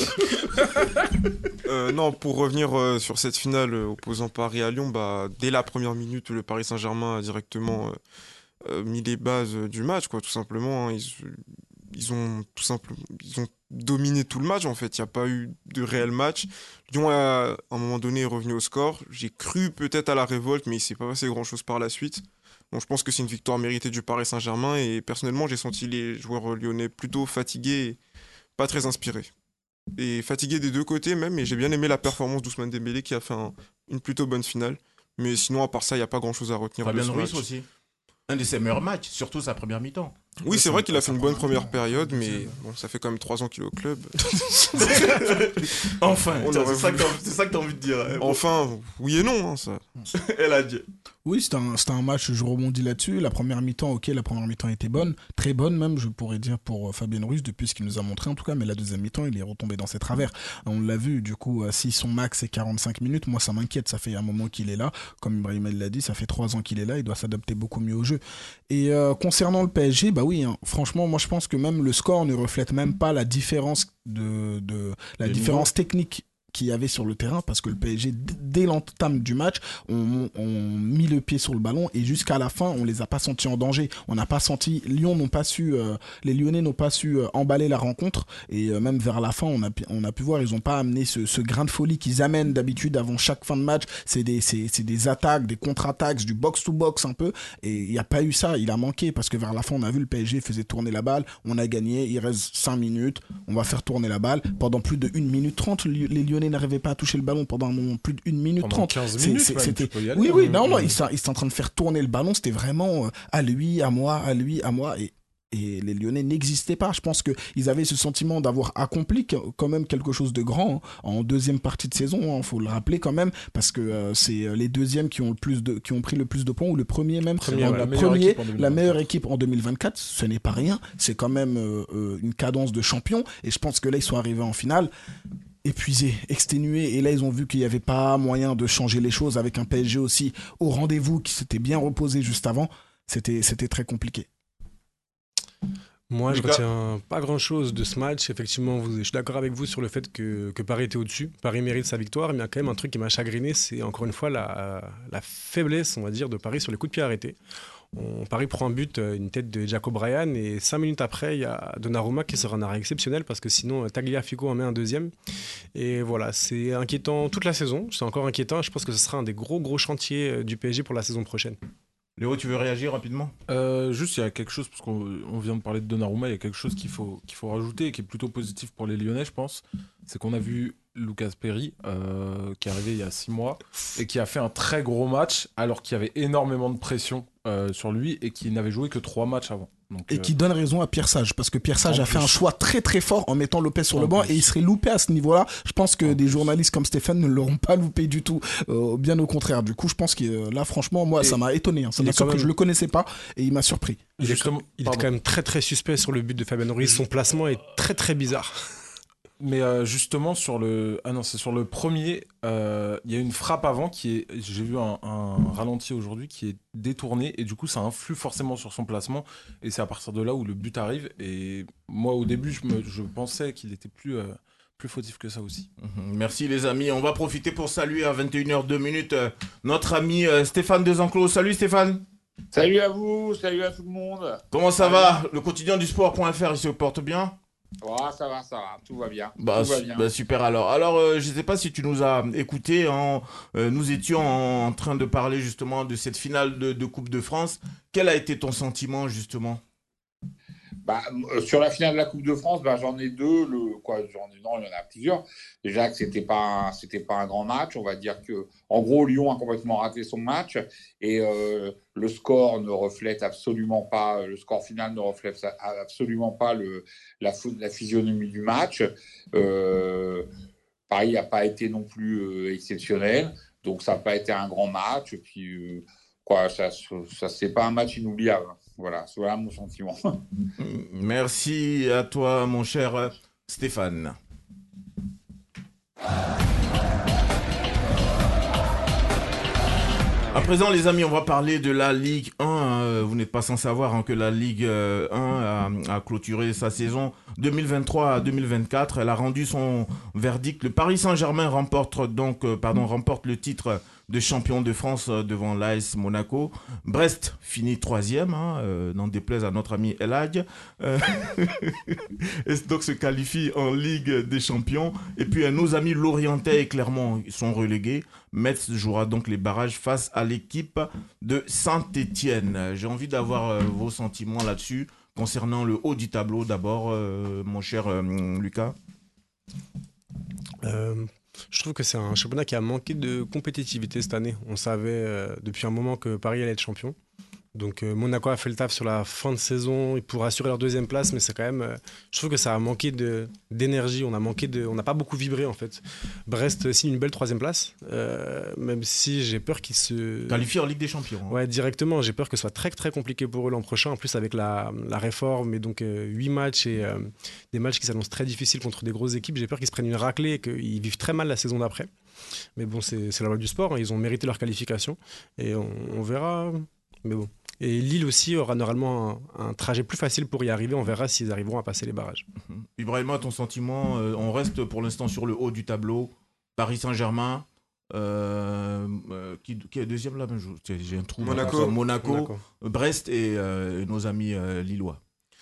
Non, pour revenir sur cette finale opposant Paris à Lyon, dès la première minute, le Paris Saint-Germain a directement mis les bases du match, quoi, tout simplement. Hein. Ils ont dominé tout le match, en fait. Il n'y a pas eu de réel match. Lyon, à un moment donné, est revenu au score. J'ai cru peut-être à la révolte, mais il ne s'est pas passé grand-chose par la suite. Donc je pense que c'est une victoire méritée du Paris Saint-Germain et personnellement j'ai senti les joueurs lyonnais plutôt fatigués et pas très inspirés. Et fatigués des deux côtés même, et j'ai bien aimé la performance d'Ousmane Dembélé qui a fait une plutôt bonne finale. Mais sinon à part ça, il n'y a pas grand-chose à retenir. Fabien Ruiz aussi. Un de ses meilleurs matchs, surtout sa première mi-temps. Oui, c'est vrai qu'il a fait une bonne première période, mais bon, ça fait quand même 3 ans qu'il est au club. Enfin, c'est ça que t'as envie de dire. Enfin, oui et non. Hein, ça. Elle a dit. Oui, c'était un match, je rebondis là-dessus. La première mi-temps, la première mi-temps était bonne, très bonne même, je pourrais dire, pour Fabien Ruiz, depuis ce qu'il nous a montré en tout cas, mais la deuxième mi-temps, il est retombé dans ses travers. On l'a vu, du coup, si son max est 45 minutes, moi ça m'inquiète, ça fait un moment qu'il est là, comme Ibrahim l'a dit, ça fait 3 ans qu'il est là, il doit s'adapter beaucoup mieux au jeu. Et concernant le PSG, oui, hein, franchement, moi je pense que même le score ne reflète même pas la différence technique qu'il y avait sur le terrain, parce que le PSG, dès l'entame du match, ont mis le pied sur le ballon et jusqu'à la fin, on les a pas sentis en danger. On n'a pas senti, les Lyonnais n'ont pas su emballer la rencontre et même vers la fin, on a pu voir, ils n'ont pas amené ce grain de folie qu'ils amènent d'habitude avant chaque fin de match. C'est des attaques, des contre-attaques, du box-to-box un peu, et il n'y a pas eu ça, il a manqué, parce que vers la fin, on a vu le PSG faisait tourner la balle, on a gagné, il reste 5 minutes, on va faire tourner la balle. Pendant plus de 1 minute 30, les Lyonnais n'arrivaient pas à toucher le ballon pendant un moment, plus de 1 minute 30. 15 minutes, c'était... Oui, ils étaient en train de faire tourner le ballon, c'était vraiment à lui, à moi, et les Lyonnais n'existaient pas. Je pense qu'ils avaient ce sentiment d'avoir accompli quand même quelque chose de grand en deuxième partie de saison, il faut le rappeler quand même, parce que c'est les deuxièmes qui ont pris le plus de points, ou le premier même, la meilleure équipe en 2024, ce n'est pas rien, c'est quand même une cadence de champion, et je pense que là ils sont arrivés en finale épuisés, exténués, et là ils ont vu qu'il n'y avait pas moyen de changer les choses avec un PSG aussi au rendez-vous, qui s'était bien reposé juste avant. C'était très compliqué. Moi, je retiens pas grand-chose de ce match. Effectivement, je suis d'accord avec vous sur le fait que Paris était au-dessus. Paris mérite sa victoire, mais il y a quand même un truc qui m'a chagriné, c'est encore une fois la faiblesse, on va dire, de Paris sur les coups de pied arrêtés. Paris prend un but, une tête de Jacob Bryan, et 5 minutes après, il y a Donnarumma qui sort un arrêt exceptionnel, parce que sinon Tagliafico en met un deuxième. Et voilà, c'est inquiétant toute la saison. C'est encore inquiétant. Je pense que ce sera un des gros chantiers du PSG pour la saison prochaine. Léo, tu veux réagir rapidement ? Juste, il y a quelque chose, parce qu'on vient de parler de Donnarumma, il y a quelque chose qu'il faut rajouter et qui est plutôt positif pour les Lyonnais, je pense. C'est qu'on a vu Lucas Perry, qui est arrivé il y a 6 mois, et qui a fait un très gros match, alors qu'il y avait énormément de pression sur lui, et qui n'avait joué que 3 matchs avant. Donc, et qui donne raison à Pierre Sage, parce que Pierre Sage a fait un choix très fort en mettant Lopez sur le banc, et il serait loupé à ce niveau-là. Je pense que des journalistes comme Stéphane ne l'auront pas loupé du tout, bien au contraire. Du coup, je pense que là, franchement, moi, ça m'a étonné. Ça m'a surpris, je le connaissais pas, et il m'a surpris. Il est quand même très suspect sur le but de Fabien Ruiz. Son placement est très bizarre. Mais justement, sur le premier, il y a une frappe avant j'ai vu un ralenti aujourd'hui qui est détourné, et du coup ça influe forcément sur son placement, et c'est à partir de là où le but arrive. Et moi au début je pensais qu'il était plus fautif que ça aussi. Merci les amis, on va profiter pour saluer à 21h02 notre ami Stéphane Desenclos. Salut Stéphane. Salut à vous, salut à tout le monde. Comment ça va ? Le quotidien du sport.fr, il se porte bien ? Ça va, tout va bien. Bah, Tout va bien. bah, super alors. Alors, je ne sais pas si tu nous as écoutés. Nous étions en train de parler justement de cette finale de Coupe de France. Quel a été ton sentiment justement? Sur la finale de la Coupe de France, j'en ai deux. Non, il y en a plusieurs. Déjà que c'était pas un grand match. On va dire que, en gros, Lyon a complètement raté son match et le score ne reflète absolument pas. Le score final ne reflète absolument pas la physionomie du match. Paris n'a pas été non plus exceptionnel, donc ça n'a pas été un grand match. Et puis c'est pas un match inoubliable. Voilà mon sentiment. Merci à toi, mon cher Stéphane. À présent, les amis, on va parler de la Ligue 1. Vous n'êtes pas sans savoir que la Ligue 1 a clôturé sa saison 2023 à 2024. Elle a rendu son verdict. Le Paris Saint-Germain remporte le titre de champion de France devant l'AS Monaco. Brest finit 3e, n'en déplaise à notre ami El Hadj. Et donc se qualifie en Ligue des Champions. Et puis nos amis Lorientais et Clermont sont relégués. Metz jouera donc les barrages face à l'équipe de Saint-Étienne. J'ai envie d'avoir vos sentiments là-dessus concernant le haut du tableau. D'abord, mon cher Lucas. Je trouve que c'est un championnat qui a manqué de compétitivité cette année. On savait depuis un moment que Paris allait être champion. Donc Monaco a fait le taf sur la fin de saison pour assurer leur deuxième place, mais c'est quand même, je trouve que ça a manqué d'énergie. On n'a pas beaucoup vibré en fait. Brest signe une belle troisième place, même si j'ai peur qu'ils se qualifient en Ligue des Champions. Ouais, directement. J'ai peur que ce soit très très compliqué pour eux l'an prochain. En plus avec la réforme et donc 8 matchs et des matchs qui s'annoncent très difficiles contre des grosses équipes. J'ai peur qu'ils se prennent une raclée et qu'ils vivent très mal la saison d'après. Mais bon, c'est la loi du sport. Ils ont mérité leur qualification et on verra. Mais bon. Et Lille aussi aura normalement un trajet plus facile pour y arriver. On verra s'ils arriveront à passer les barrages. Ibrahima, ton sentiment, on reste pour l'instant sur le haut du tableau. Paris Saint-Germain, qui est deuxième là, j'ai un trou. Monaco, Brest et nos amis lillois.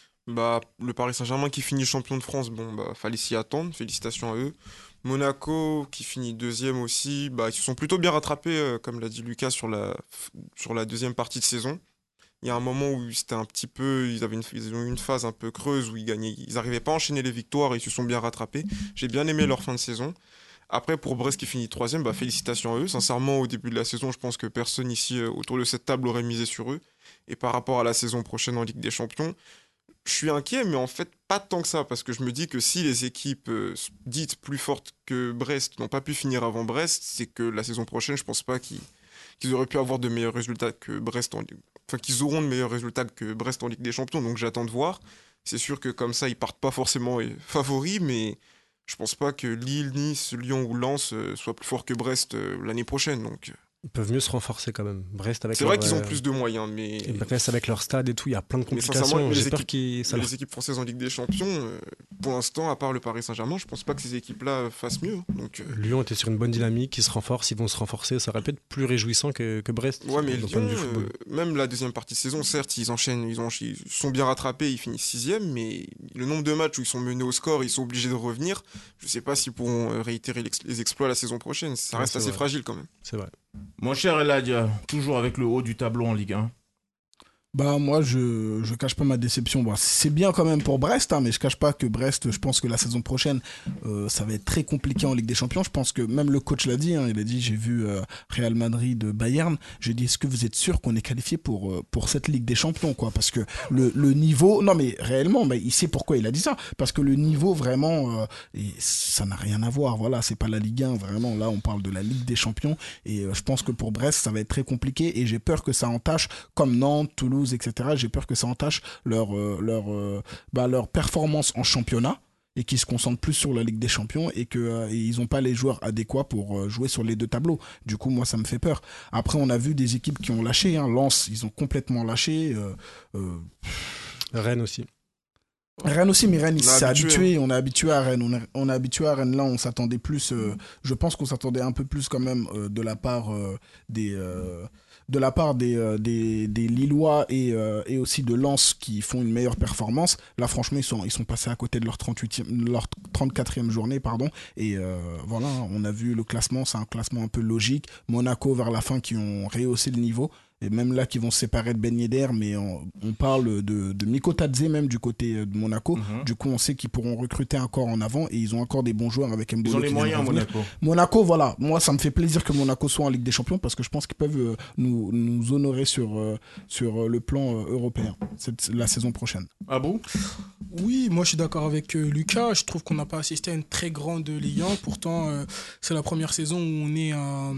Le Paris Saint-Germain qui finit champion de France, fallait s'y attendre. Félicitations à eux. Monaco qui finit deuxième aussi, ils se sont plutôt bien rattrapés, comme l'a dit Lucas, sur la deuxième partie de saison. Il y a un moment où c'était un petit peu, ils ont eu une phase un peu creuse où ils n'arrivaient pas à enchaîner les victoires et ils se sont bien rattrapés. J'ai bien aimé leur fin de saison. Après, pour Brest qui finit troisième, félicitations à eux. Sincèrement, au début de la saison, je pense que personne ici autour de cette table aurait misé sur eux. Et par rapport à la saison prochaine en Ligue des Champions, je suis inquiet, mais en fait, pas tant que ça, parce que je me dis que si les équipes dites plus fortes que Brest n'ont pas pu finir avant Brest, c'est que la saison prochaine, je pense pas qu'ils auraient pu avoir de meilleurs résultats que Brest qu'ils auront de meilleurs résultats que Brest en Ligue des Champions, donc j'attends de voir. C'est sûr que comme ça, ils partent pas forcément favoris, mais je pense pas que Lille, Nice, Lyon ou Lens soient plus forts que Brest l'année prochaine, donc... Ils peuvent mieux se renforcer quand même. C'est vrai qu'ils ont plus de moyens, mais... Et Brest avec leur stade et tout, il y a plein de complications. Les équipes françaises en Ligue des Champions, pour l'instant, à part le Paris Saint-Germain, je pense pas que ces équipes-là fassent mieux. Donc, Lyon était sur une bonne dynamique, ils se renforcent, ils vont se renforcer. Ça aurait pu être plus réjouissant que Brest. Ouais, mais Lyon, même la deuxième partie de saison, certes, ils enchaînent, ils sont bien rattrapés, ils finissent 6e, mais le nombre de matchs où ils sont menés au score, ils sont obligés de revenir. Je sais pas s'ils pourront réitérer les exploits la saison prochaine. Ça reste assez fragile quand même. C'est vrai. Mon cher El Hadj, toujours avec le haut du tableau en Ligue 1. Moi, je cache pas ma déception. C'est bien quand même pour Brest, mais je cache pas que Brest, je pense que la saison prochaine, ça va être très compliqué en Ligue des Champions. Je pense que même le coach l'a dit, il a dit, j'ai vu Real Madrid, Bayern, j'ai dit, est-ce que vous êtes sûr qu'on est qualifié pour cette Ligue des Champions, quoi? Parce que le niveau, non mais réellement, il sait pourquoi il a dit ça, parce que le niveau vraiment, ça n'a rien à voir, voilà, c'est pas la Ligue 1, vraiment, là on parle de la Ligue des Champions, et je pense que pour Brest, ça va être très compliqué, et j'ai peur que ça entache, comme Nantes, Toulouse, etc. J'ai peur que ça entache leur performance en championnat et qu'ils se concentrent plus sur la Ligue des Champions et qu'ils n'ont pas les joueurs adéquats pour jouer sur les deux tableaux. Du coup, moi, ça me fait peur. Après, on a vu des équipes qui ont lâché. Lens, ils ont complètement lâché. Rennes aussi. Rennes aussi, mais Rennes, il On est s'est habitué. habitué. On est habitué à Rennes. On est habitué à Rennes. Là, on s'attendait plus. Je pense qu'on s'attendait un peu plus quand même de la part des Lillois et aussi de Lens qui font une meilleure performance. Là, franchement, ils sont passés à côté de leur 34e journée, pardon. Et voilà, on a vu le classement. C'est un classement un peu logique. Monaco vers la fin qui ont rehaussé le niveau. Et même là, qui vont se séparer de Ben Yedder, mais on parle de Miko Tadze même du côté de Monaco. Du coup, on sait qu'ils pourront recruter encore en avant et ils ont encore des bons joueurs avec Mbolo. Ils ont les moyens, Monaco. Monaco, voilà. Moi, ça me fait plaisir que Monaco soit en Ligue des Champions parce que je pense qu'ils peuvent nous honorer sur le plan européen la saison prochaine. Ah bon? Oui, moi je suis d'accord avec Lucas. Je trouve qu'on n'a pas assisté à une très grande Ligue 1. Pourtant, c'est la première saison où on est à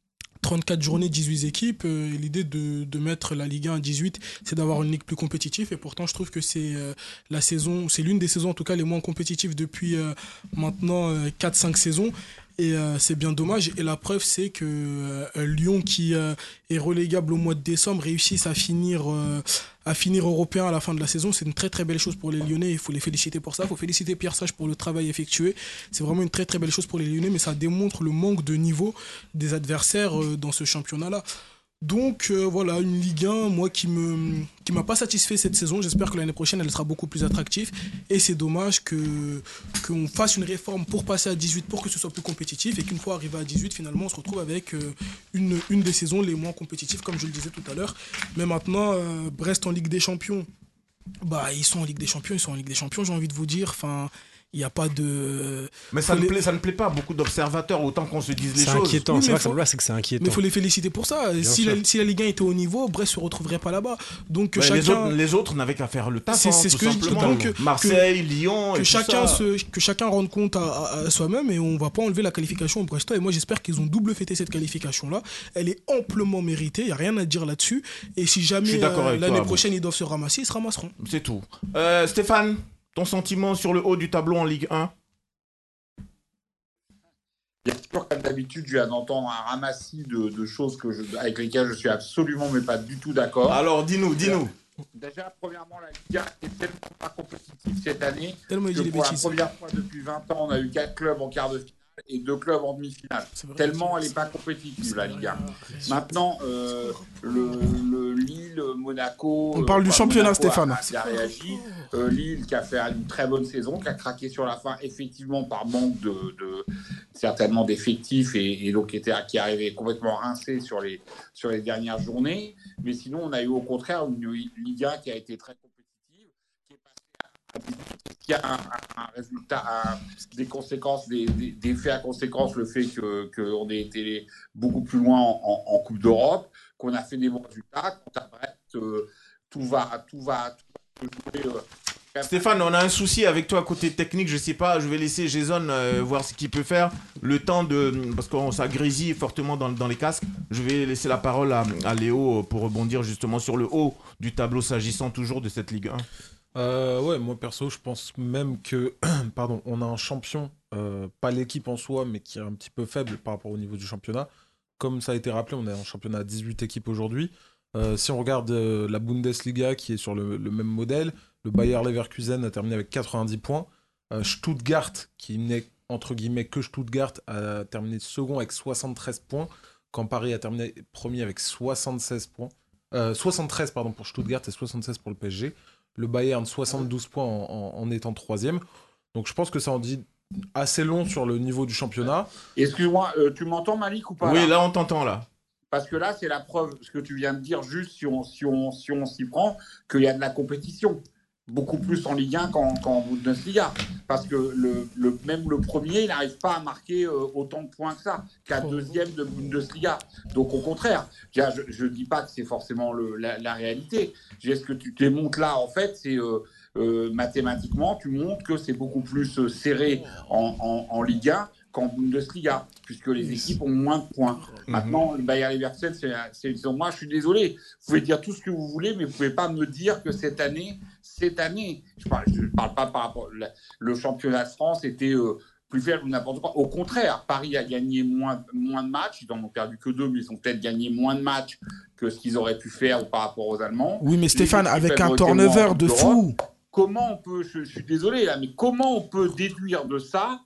34 journées, 18 équipes. L'idée de mettre la Ligue 1 à 18, c'est d'avoir une ligue plus compétitive. Et pourtant, je trouve que c'est c'est l'une des saisons en tout cas les moins compétitives depuis maintenant 4-5 saisons. Et c'est bien dommage. Et la preuve, c'est que Lyon, qui est relégable au mois de décembre, réussisse à finir européen à la fin de la saison. C'est une très très belle chose pour les Lyonnais. Il faut les féliciter pour ça. Il faut féliciter Pierre Sage pour le travail effectué. C'est vraiment une très très belle chose pour les Lyonnais, mais ça démontre le manque de niveau des adversaires dans ce championnat-là. Donc voilà, une Ligue 1, moi, qui m'a pas satisfait cette saison. J'espère que l'année prochaine, elle sera beaucoup plus attractive. Et c'est dommage qu'on fasse une réforme pour passer à 18 pour que ce soit plus compétitif. Et qu'une fois arrivé à 18, finalement, on se retrouve avec une des saisons les moins compétitives, comme je le disais tout à l'heure. Mais maintenant, Brest en Ligue des Champions, bah, ils sont en Ligue des Champions, j'ai envie de vous dire. Enfin, il n'y a pas de... Mais ça ne plaît pas à beaucoup d'observateurs, autant qu'on se dise les choses. C'est inquiétant, c'est vrai que ça me plaît, c'est que c'est inquiétant. Mais il faut les féliciter pour ça. Si la Ligue 1 était au niveau, Brest ne se retrouverait pas là-bas. Donc les autres n'avaient qu'à faire le taf, c'est ce tout que simplement. Donc, Marseille, Lyon, que chacun rende compte à soi-même, et on ne va pas enlever la qualification au Brestois. Et moi, j'espère qu'ils ont double fêté cette qualification-là. Elle est amplement méritée, il n'y a rien à dire là-dessus. Et si jamais l'année prochaine, ils doivent se ramasser, ils se ramasseront. C'est tout. Stéphane, ton sentiment sur le haut du tableau en Ligue 1? Bien sûr, comme d'habitude, je viens d'entendre un ramassis de choses avec lesquelles je suis absolument mais pas du tout d'accord. Alors, dis-nous. Déjà, premièrement, la Ligue 1 est tellement pas compétitive cette année Tellement que pour la première fois depuis 20 ans, on a eu 4 clubs en quart de finale et 2 clubs en demi-finale. Tellement elle n'est pas compétitive, la Ligue 1. Maintenant, le Lille, Monaco... On parle du championnat, Monaco Stéphane. a réagi. Lille qui a fait une très bonne saison, qui a craqué sur la fin, effectivement par manque certainement d'effectifs et donc qui est arrivé complètement rincé sur les dernières journées. Mais sinon, on a eu au contraire une Ligue 1 qui a été très compétitive, qui est passée qui a un résultat, des conséquences, des faits à conséquences, le fait qu'on ait été beaucoup plus loin en Coupe d'Europe, qu'on a fait des bons résultats, qu'on a Brest, tout va jouer. Stéphane, on a un souci avec toi côté technique, je sais pas, je vais laisser Jason voir ce qu'il peut faire, le temps parce que ça grésille fortement dans les casques, je vais laisser la parole à Léo pour rebondir justement sur le haut du tableau s'agissant toujours de cette Ligue 1. Ouais, moi perso, je pense même que, pardon, on a un champion, pas l'équipe en soi, mais qui est un petit peu faible par rapport au niveau du championnat. Comme ça a été rappelé, on est en championnat à 18 équipes aujourd'hui. Si on regarde la Bundesliga qui est sur le même modèle, le Bayer Leverkusen a terminé avec 90 points. Stuttgart, qui n'est entre guillemets que Stuttgart, a terminé second avec 73 points. Quand Paris a terminé premier avec 73 points. 73 pardon, pour Stuttgart et 76 pour le PSG. Le Bayern 72 points en étant troisième. Donc je pense que ça en dit assez long sur le niveau du championnat. Excuse-moi, tu m'entends Malik ou pas? Oui, là on t'entend là. Parce que là, c'est la preuve, ce que tu viens de dire, juste si on s'y prend, qu'il y a de la compétition. Beaucoup plus en Ligue 1 qu'en Bundesliga. Parce que même le premier, il n'arrive pas à marquer autant de points que ça, qu'un deuxième de Bundesliga. Donc au contraire, je ne dis pas que c'est forcément la réalité. Ce que tu démontres là, en fait, c'est mathématiquement, tu montres que c'est beaucoup plus serré en Ligue 1 qu'en Bundesliga, puisque les équipes ont moins de points. Maintenant, le Bayer Leverkusen, moi, je suis désolé, vous pouvez dire tout ce que vous voulez, mais vous ne pouvez pas me dire que cette année, je ne parle pas par rapport... Le championnat de France était plus faible ou n'importe quoi. Au contraire, Paris a gagné moins de matchs, ils n'en ont perdu que 2, mais ils ont peut-être gagné moins de matchs que ce qu'ils auraient pu faire par rapport aux Allemands. Oui, mais Stéphane, avec un turnover de fou. comment on peut, je suis désolé, là, mais comment on peut déduire de ça,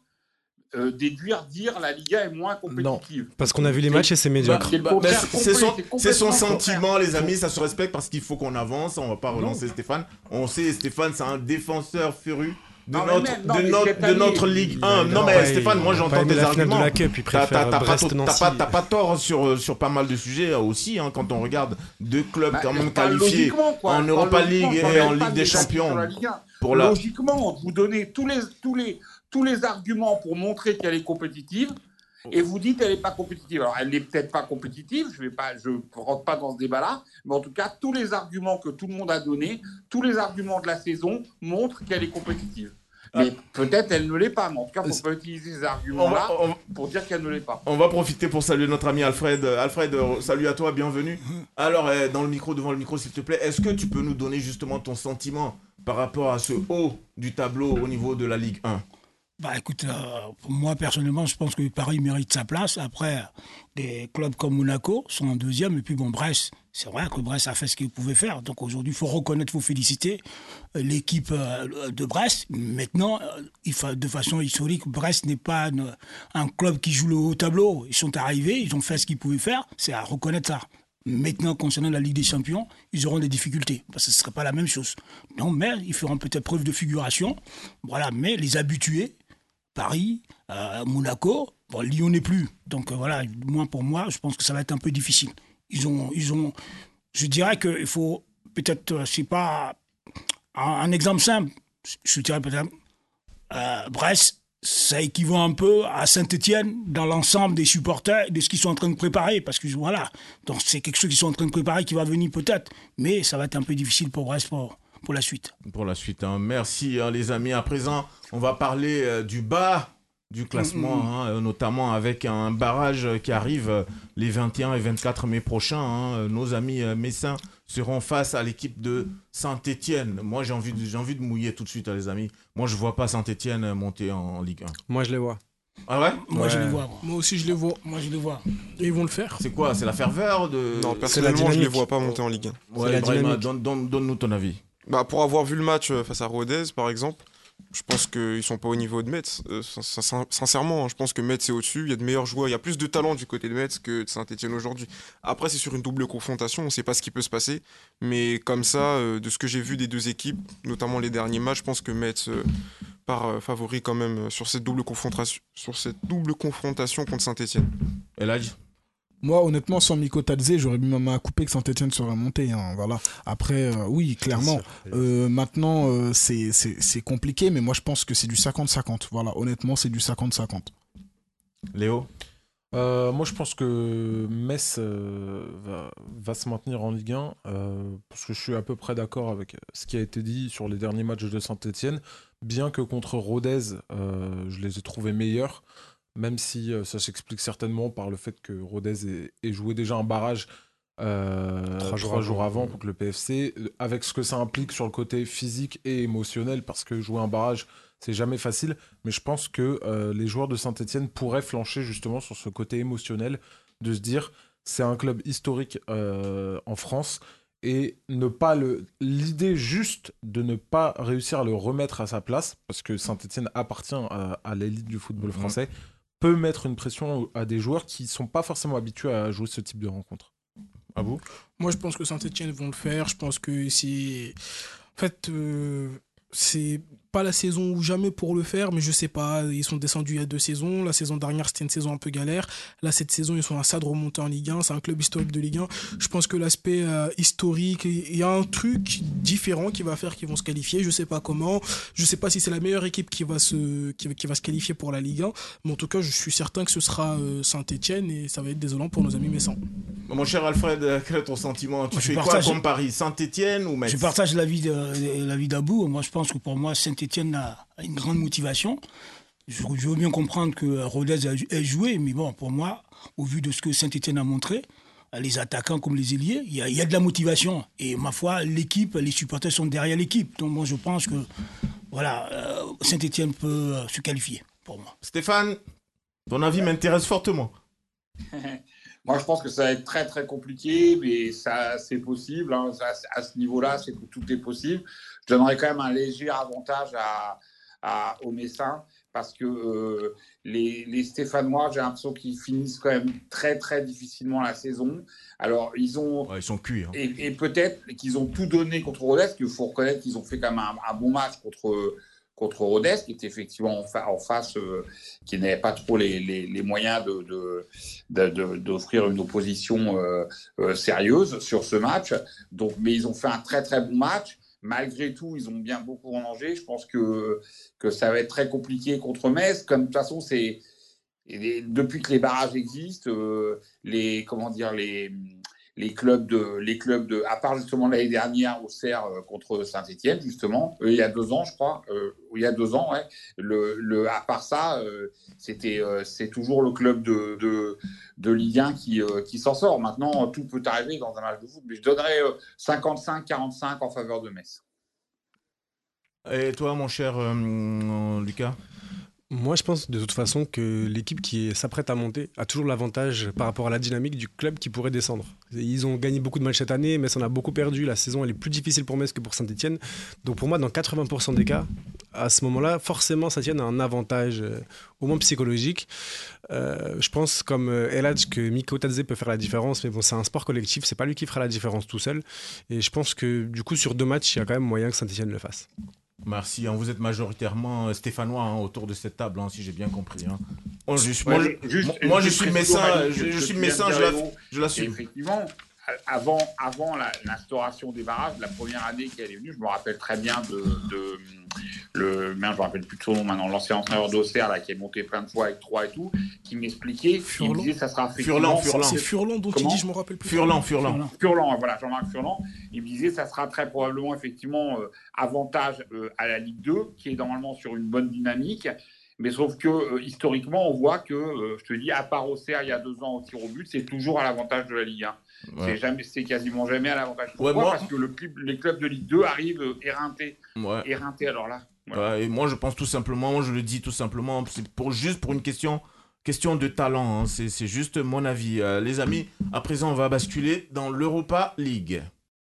dire la Liga est moins compétitive? Non, parce qu'on a vu les matchs et c'est médiocre. C'est son sentiment, les amis, ça se respecte parce qu'il faut qu'on avance, on va pas relancer Stéphane. On sait, Stéphane, c'est un défenseur féru de notre Ligue 1. Non mais Stéphane, moi j'entends tes arguments. T'as pas tort sur pas mal de sujets aussi, hein, quand on regarde deux clubs quand même qualifiés en Europa League et en Ligue des Champions. Logiquement, vous donnez tous les arguments pour montrer qu'elle est compétitive. Et vous dites qu'elle n'est pas compétitive. Alors, elle n'est peut-être pas compétitive, je ne rentre pas dans ce débat-là, mais en tout cas, tous les arguments que tout le monde a donnés, tous les arguments de la saison montrent qu'elle est compétitive. Mais peut-être elle ne l'est pas, mais en tout cas, il ne faut pas utiliser ces arguments-là pour dire qu'elle ne l'est pas. On va profiter pour saluer notre ami Alfred. Alfred, salut à toi, bienvenue. Alors, devant le micro, s'il te plaît, est-ce que tu peux nous donner justement ton sentiment par rapport à ce haut du tableau au niveau de la Ligue 1 ? Bah écoute, pour moi personnellement, je pense que Paris mérite sa place. Après, des clubs comme Monaco sont en deuxième. Et puis bon, Brest, c'est vrai que Brest a fait ce qu'il pouvait faire. Donc aujourd'hui, il faut reconnaître, il faut féliciter l'équipe de Brest. Maintenant, de façon historique, Brest n'est pas un club qui joue le haut tableau. Ils sont arrivés, ils ont fait ce qu'ils pouvaient faire. C'est à reconnaître ça. Maintenant, concernant la Ligue des Champions, ils auront des difficultés, parce que ce ne serait pas la même chose. Non, mais ils feront peut-être preuve de figuration. Voilà, mais les habitués, Paris, Monaco, bon, Lyon n'est plus. Donc voilà, pour moi, je pense que ça va être un peu difficile. Ils ont je dirais qu'il faut peut-être, c'est pas un exemple simple, je dirais peut-être Brest, ça équivaut un peu à Saint-Etienne dans l'ensemble des supporters, de ce qu'ils sont en train de préparer, parce que voilà, donc c'est quelque chose qu'ils sont en train de préparer qui va venir peut-être, mais ça va être un peu difficile pour Brest pour la suite. Pour la suite, hein. Merci les amis. À présent, on va parler du bas du classement, notamment avec un barrage qui arrive les 21 et 24 mai prochains. Nos amis messins seront face à l'équipe de Saint-Etienne. Moi, j'ai envie de mouiller tout de suite, les amis. Moi, je ne vois pas Saint-Etienne monter en Ligue 1. Moi, je les vois. Ah ouais? Moi, je les vois. Moi aussi, je les vois. Et ils vont le faire. C'est quoi? C'est la ferveur de... Non, personnellement, je ne les vois pas monter en Ligue 1. Ouais, Brahima, donne-nous ton avis. Bah, pour avoir vu le match face à Rodez, par exemple, je pense qu'ils ne sont pas au niveau de Metz. Sincèrement, je pense que Metz est au-dessus. Il y a de meilleurs joueurs. Il y a plus de talent du côté de Metz que de Saint-Etienne aujourd'hui. Après, c'est sur une double confrontation. On ne sait pas ce qui peut se passer. Mais comme ça, de ce que j'ai vu des deux équipes, notamment les derniers matchs, je pense que Metz part favori quand même sur cette double confrontation contre Saint-Etienne. Et là, moi, honnêtement, sans Miko Tadze, j'aurais mis ma main à couper que Saint-Etienne serait monté. Voilà. Après, oui, clairement. Maintenant, c'est compliqué, mais moi, je pense que c'est du 50-50. Voilà, honnêtement, c'est du 50-50. Léo? Moi, je pense que Metz va se maintenir en Ligue 1, parce que je suis à peu près d'accord avec ce qui a été dit sur les derniers matchs de Saint-Etienne, bien que contre Rodez, je les ai trouvés meilleurs. Même si ça s'explique certainement par le fait que Rodez ait joué déjà un barrage 3 jours avant contre le PFC, avec ce que ça implique sur le côté physique et émotionnel, parce que jouer un barrage, c'est jamais facile. Mais je pense que les joueurs de Saint-Etienne pourraient flancher justement sur ce côté émotionnel, de se dire c'est un club historique en France, et l'idée juste de ne pas réussir à le remettre à sa place, parce que Saint-Etienne appartient à l'élite du football français, peut mettre une pression à des joueurs qui ne sont pas forcément habitués à jouer ce type de rencontre. À vous? Moi, je pense que Saint-Etienne vont le faire. Je pense que c'est... En fait, c'est pas la saison ou jamais pour le faire, mais je sais pas. Ils sont descendus il y a 2 saisons. La saison dernière, c'était une saison un peu galère. Là, cette saison, ils sont à ça de remonter en Ligue 1. C'est un club historique de Ligue 1. Je pense que l'aspect historique, il y a un truc différent qui va faire qu'ils vont se qualifier. Je sais pas comment. Je sais pas si c'est la meilleure équipe qui va se qualifier pour la Ligue 1. Mais en tout cas, je suis certain que ce sera Saint-Etienne et ça va être désolant pour nos amis messins. Mon cher Alfred, quel est ton sentiment? Tu fais quoi comme Paris? Saint-Etienne ou Metz? Je partage l'avis d'Abou. Moi, je pense que pour moi, Saint-Etienne a une grande motivation. Je veux bien comprendre que Rodez ait joué, mais bon, pour moi, au vu de ce que Saint-Etienne a montré, les attaquants comme les ailiers, il y a de la motivation. Et ma foi, l'équipe, les supporters sont derrière l'équipe. Donc moi, je pense que voilà, Saint-Etienne peut se qualifier, pour moi. Stéphane, ton avis m'intéresse fortement. Moi, je pense que ça va être très, très compliqué, mais ça, c'est possible. Hein. À ce niveau-là, tout est possible. Je donnerais quand même un léger avantage aux Messins parce que les Stéphanois, j'ai l'impression qu'ils finissent quand même très, très difficilement la saison. Alors, ils sont cuits. Hein. Et peut-être qu'ils ont tout donné contre Rodez, parce qu'il faut reconnaître qu'ils ont fait quand même un bon match contre Rodez, qui était effectivement en face, qui n'avait pas trop les moyens d'offrir une opposition sérieuse sur ce match. Donc, mais ils ont fait un très, très bon match. Malgré tout, ils ont bien beaucoup rangé. Je pense que ça va être très compliqué contre Metz. Comme de toute façon, depuis que les barrages existent, les clubs de, à part justement l'année dernière Auxerre contre Saint-Etienne, justement, il y a 2 ans, je crois, il y a 2 ans, ouais, à part ça, c'est toujours le club de Ligue 1 qui s'en sort. Maintenant, tout peut arriver dans un match de foot, mais je donnerais 55-45 en faveur de Metz. Et toi, mon cher Lucas ? Moi, je pense de toute façon que l'équipe qui s'apprête à monter a toujours l'avantage par rapport à la dynamique du club qui pourrait descendre. Ils ont gagné beaucoup de matchs cette année, Metz en a beaucoup perdu. La saison, elle est plus difficile pour Metz que pour Saint-Etienne. Donc pour moi, dans 80% des cas, à ce moment-là, forcément, Saint-Etienne a un avantage, au moins psychologique. Je pense, comme Eladj, que Miko Tadze peut faire la différence, mais bon, c'est un sport collectif, c'est pas lui qui fera la différence tout seul. Et je pense que du coup, sur 2 matchs, il y a quand même moyen que Saint-Etienne le fasse. Merci. Vous êtes majoritairement stéphanois autour de cette table, si j'ai bien compris. Moi, je suis messin, je l'assume. Effectivement, avant l'instauration des barrages, la première année qu'elle est venue, je me rappelle très bien je me rappelle plus de son nom maintenant, l'ancien entraîneur d'Auxerre qui est monté plein de fois avec 3 et tout, qui m'expliquait, il me disait ça sera effectivement... C'est Furlan dont il dit, je me rappelle plus. Furlan, voilà, Jean-Marc Furlan. Il me disait ça sera très probablement effectivement avantage à la Ligue 2, qui est normalement sur une bonne dynamique. Mais sauf que historiquement, on voit que, je te dis, à part Auxerre, il y a 2 ans au tir au but, c'est toujours à l'avantage de la Ligue 1. Ouais. C'est quasiment jamais à l'avantage. Pourquoi ? Parce que les clubs de Ligue 2 arrivent éreintés. Ouais. Éreintés, alors là. Voilà. Ouais, et moi, je pense tout simplement, je le dis tout simplement, c'est juste pour une question de talent. C'est juste mon avis. Les amis, à présent, on va basculer dans l'Europa League.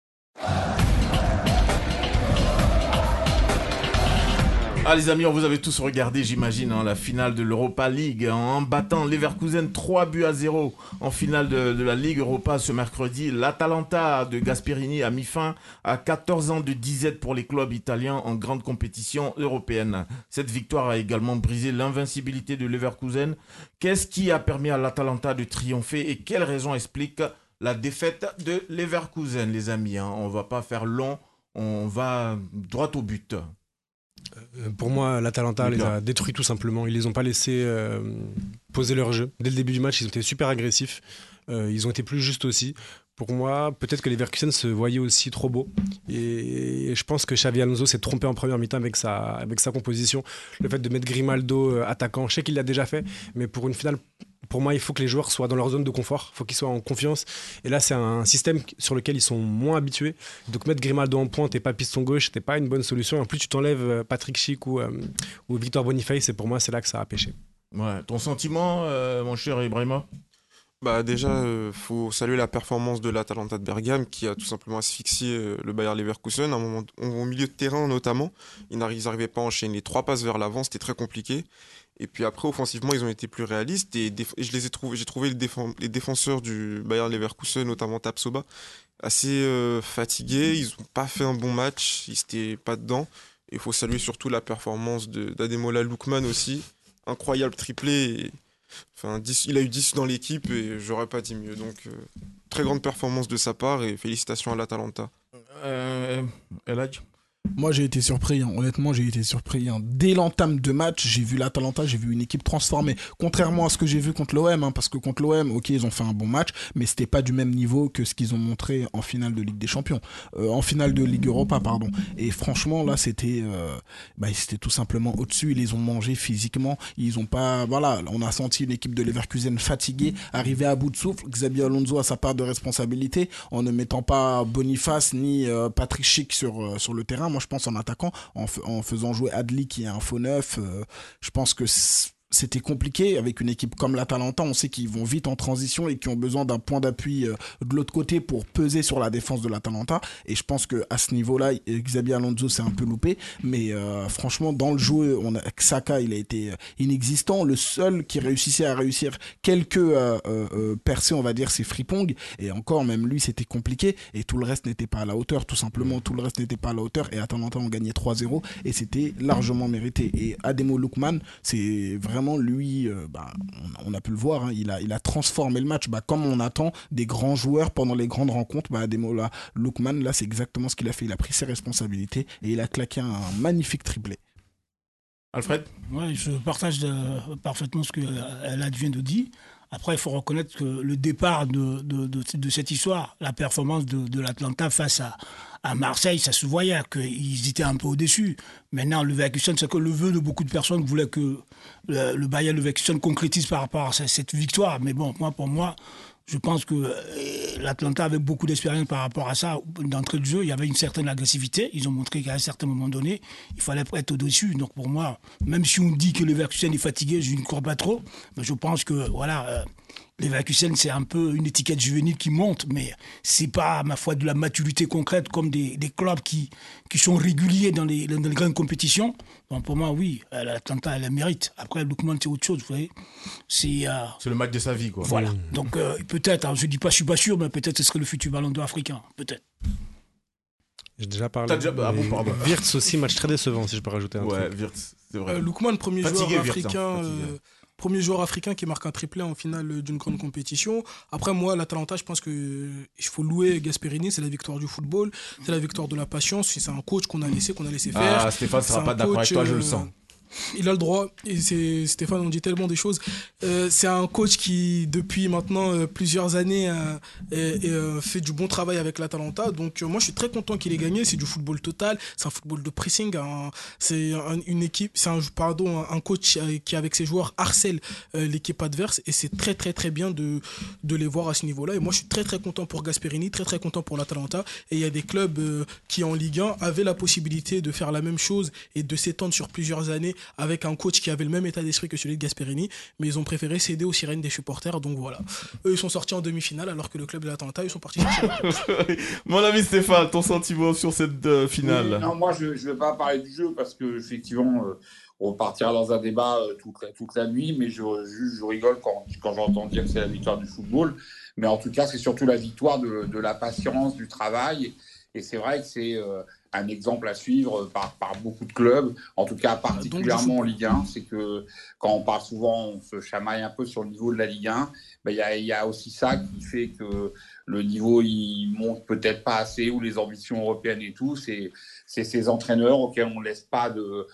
Les amis, on vous avait tous regardé, j'imagine, la finale de l'Europa League en battant Leverkusen 3-0 en finale de la Ligue Europa ce mercredi. L'Atalanta de Gasperini a mis fin à 14 ans de disette pour les clubs italiens en grande compétition européenne. Cette victoire a également brisé l'invincibilité de Leverkusen. Qu'est-ce qui a permis à l'Atalanta de triompher et quelles raisons expliquent la défaite de Leverkusen, les amis ? On va pas faire long, on va droit au but. Pour moi, l'Atalanta les a détruits tout simplement. Ils les ont pas laissés poser leur jeu. Dès le début du match, ils ont été super agressifs. Ils ont été plus justes aussi. Pour moi, peut-être que les Leverkusen se voyaient aussi trop beaux. Et je pense que Xabi Alonso s'est trompé en première mi-temps avec sa composition. Le fait de mettre Grimaldo attaquant, je sais qu'il l'a déjà fait, mais pour une finale, pour moi, il faut que les joueurs soient dans leur zone de confort. Il faut qu'ils soient en confiance. Et là, c'est un système sur lequel ils sont moins habitués. Donc mettre Grimaldo en pointe et pas piston gauche, c'était pas une bonne solution. Et en plus, tu t'enlèves Patrick Schick ou Victor Boniface. Et pour moi, c'est là que ça a pêché. Ouais. Ton sentiment, mon cher Ibrahima ? Déjà, faut saluer la performance de l'Atalanta de Bergame qui a tout simplement asphyxié le Bayer Leverkusen à un moment, au milieu de terrain notamment. Ils n'arrivaient pas à enchaîner 3 passes vers l'avant, c'était très compliqué. Et puis après, offensivement, ils ont été plus réalistes et j'ai trouvé les défenseurs du Bayer Leverkusen, notamment Tapsoba, assez fatigués. Ils n'ont pas fait un bon match, ils n'étaient pas dedans. Il faut saluer surtout la performance d'Ademola Lookman aussi. Incroyable triplé. Il a eu 10 dans l'équipe et j'aurais pas dit mieux. Donc, très grande performance de sa part et félicitations à l'Atalanta. Eladj ? Moi, j'ai été surpris. Honnêtement, j'ai été surpris. Dès l'entame de match, j'ai vu l'Atalanta, j'ai vu une équipe transformée. Contrairement à ce que j'ai vu contre l'OM, parce que contre l'OM, ok, ils ont fait un bon match, mais c'était pas du même niveau que ce qu'ils ont montré en finale de Ligue des Champions. En finale de Ligue Europa, pardon. Et franchement, là, c'était tout simplement au-dessus. Ils les ont mangés physiquement. Ils ont pas, on a senti une équipe de Leverkusen fatiguée, arrivée à bout de souffle. Xabi Alonso a sa part de responsabilité en ne mettant pas Boniface ni Patrick Schick sur le terrain. Moi, je pense en attaquant, en faisant jouer Adli qui est un faux neuf, je pense que c'était compliqué avec une équipe comme l'Atalanta. On sait qu'ils vont vite en transition et qui ont besoin d'un point d'appui de l'autre côté pour peser sur la défense de l'Atalanta. Et je pense qu'à ce niveau-là, Xabi Alonso s'est un peu loupé. Mais franchement, dans le jeu, Xhaka, il a été inexistant. Le seul qui réussissait à réussir quelques percées, on va dire, c'est Frimpong. Et encore, même lui, c'était compliqué. Et tout le reste n'était pas à la hauteur, tout simplement. Tout le reste n'était pas à la hauteur. Et Atalanta ont gagné 3-0. Et c'était largement mérité. Et Ademo Lookman, c'est vraiment lui, on a pu le voir, hein, il a transformé le match. Comme on attend des grands joueurs pendant les grandes rencontres, Ademola Lookman, là, c'est exactement ce qu'il a fait. Il a pris ses responsabilités et il a claqué un magnifique triplé. Alfred ? Oui, je partage parfaitement ce qu'elle vient de dire. Après, il faut reconnaître que le départ de cette histoire, la performance de l'Atalanta face à Marseille, ça se voyait qu'ils étaient un peu au-dessus. Maintenant, le Leverkusen, c'est que le vœu de beaucoup de personnes voulait que le Bayer Leverkusen concrétise par rapport à cette victoire. Mais bon, pour moi, je pense que l'Atalanta avait beaucoup d'expérience par rapport à ça. D'entrée de jeu, il y avait une certaine agressivité. Ils ont montré qu'à un certain moment donné, il fallait être au-dessus. Donc pour moi, même si on dit que le Leverkusen est fatigué, je ne crois pas trop. Mais je pense que Leverkusen, c'est un peu une étiquette juvénile qui monte, mais c'est pas, ma foi, de la maturité concrète comme des clubs qui sont réguliers dans les grandes compétitions. Donc pour moi, oui, l'Atalanta, elle la mérite. Après, Lookman, c'est autre chose, vous voyez. C'est le match de sa vie, quoi. Voilà. Donc peut-être, je dis pas, je suis pas sûr, mais peut-être ce serait le futur ballon d'or africain. Peut-être. J'ai déjà parlé. Pardon. Wirtz aussi, match très décevant, si je peux rajouter un truc. Ouais, Wirtz, c'est vrai. Lookman, premier Fatigué, joueur Wirtz, africain. Premier joueur africain qui marque un triplé en finale d'une grande compétition. Après, moi, l'Atalanta, je pense qu'il faut louer Gasperini. C'est la victoire du football, c'est la victoire de la patience. C'est un coach qu'on a laissé faire. Ah, Stéphane ne sera pas d'accord avec toi, je le sens. Il a le droit, et Stéphane, on dit tellement des choses. C'est un coach qui, depuis maintenant plusieurs années, fait du bon travail avec l'Atalanta. Donc, moi, je suis très content qu'il ait gagné. C'est du football total, c'est un football de pressing. C'est une équipe, un coach qui, avec ses joueurs, harcèle l'équipe adverse. Et c'est très, très, très bien de les voir à ce niveau-là. Et moi, je suis très, très content pour Gasperini, très, très content pour l'Atalanta. Et il y a des clubs qui, en Ligue 1, avaient la possibilité de faire la même chose et de s'étendre sur plusieurs années avec un coach qui avait le même état d'esprit que celui de Gasperini, mais ils ont préféré céder aux sirènes des supporters. Donc voilà, eux ils sont sortis en demi-finale alors que le club de l'Atalanta ils sont partis chercher. Mon ami Stéphane, ton sentiment sur cette finale? Oui, non, moi je vais pas parler du jeu parce que effectivement on partira dans un débat toute la nuit, mais je rigole quand j'entends dire que c'est la victoire du football, mais en tout cas c'est surtout la victoire de la patience, du travail, et c'est vrai que c'est un exemple à suivre par beaucoup de clubs, en tout cas particulièrement en Ligue 1. C'est que quand on parle souvent, on se chamaille un peu sur le niveau de la Ligue 1, il y a aussi ça qui fait que le niveau il monte peut-être pas assez, ou les ambitions européennes et tout, c'est ces entraîneurs auxquels on laisse pas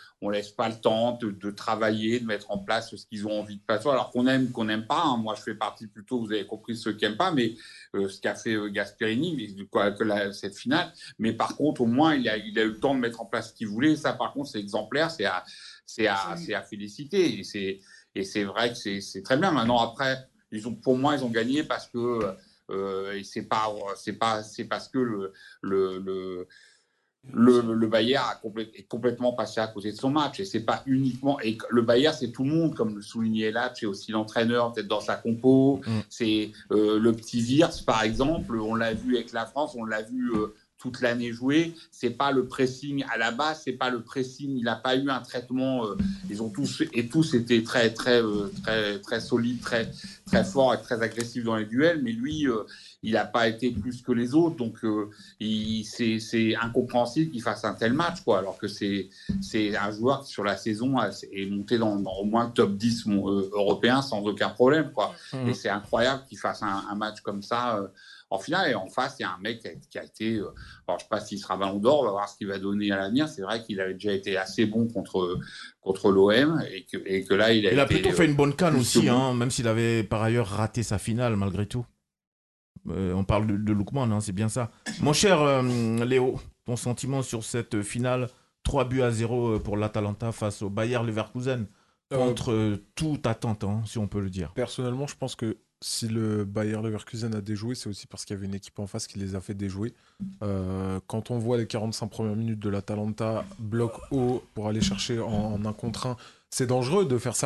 le temps de travailler, de mettre en place ce qu'ils ont envie de faire, alors qu'on aime, qu'on n'aime pas, hein. Moi je fais partie plutôt, vous avez compris, ceux qui n'aiment pas, mais ce qu'a fait Gasperini, cette finale, mais par contre au moins il a eu le temps de mettre en place ce qu'il voulait. Ça par contre c'est exemplaire, c'est à féliciter, et c'est vrai que c'est très bien. Maintenant après, pour moi ils ont gagné parce que c'est parce que le Bayern est complètement passé à côté de son match, et c'est pas uniquement, et le Bayern c'est tout le monde, comme le soulignait là, c'est aussi l'entraîneur peut-être dans sa compo, c'est le petit Wirtz par exemple, on l'a vu avec la France, on l'a vu toute l'année jouer, c'est pas le pressing à la base, c'est pas le pressing, il n'a pas eu un traitement, ils ont tous été très très très très solides, très très forts et très agressifs dans les duels, mais lui il n'a pas été plus que les autres, donc c'est incompréhensible qu'il fasse un tel match, quoi, alors que c'est un joueur qui sur la saison est monté dans au moins le top 10 européen sans aucun problème, quoi. Et c'est incroyable qu'il fasse un match comme ça en finale, et en face, il y a un mec qui a été... alors, je ne sais pas s'il sera Ballon d'Or, on va voir ce qu'il va donner à l'avenir. C'est vrai qu'il avait déjà été assez bon contre l'OM, et que là, il a plutôt fait une bonne CAN aussi, hein, même s'il avait par ailleurs raté sa finale, malgré tout. On parle de Lookman, hein, c'est bien ça. Mon cher Léo, ton sentiment sur cette finale, 3-0 pour l'Atalanta face au Bayer Leverkusen, contre toute attente, hein, si on peut le dire. Personnellement, je pense que si le Bayer Leverkusen a déjoué, c'est aussi parce qu'il y avait une équipe en face qui les a fait déjouer. Quand on voit les 45 premières minutes de l'Atalanta, bloc haut pour aller chercher en 1 contre 1, c'est dangereux de faire ça.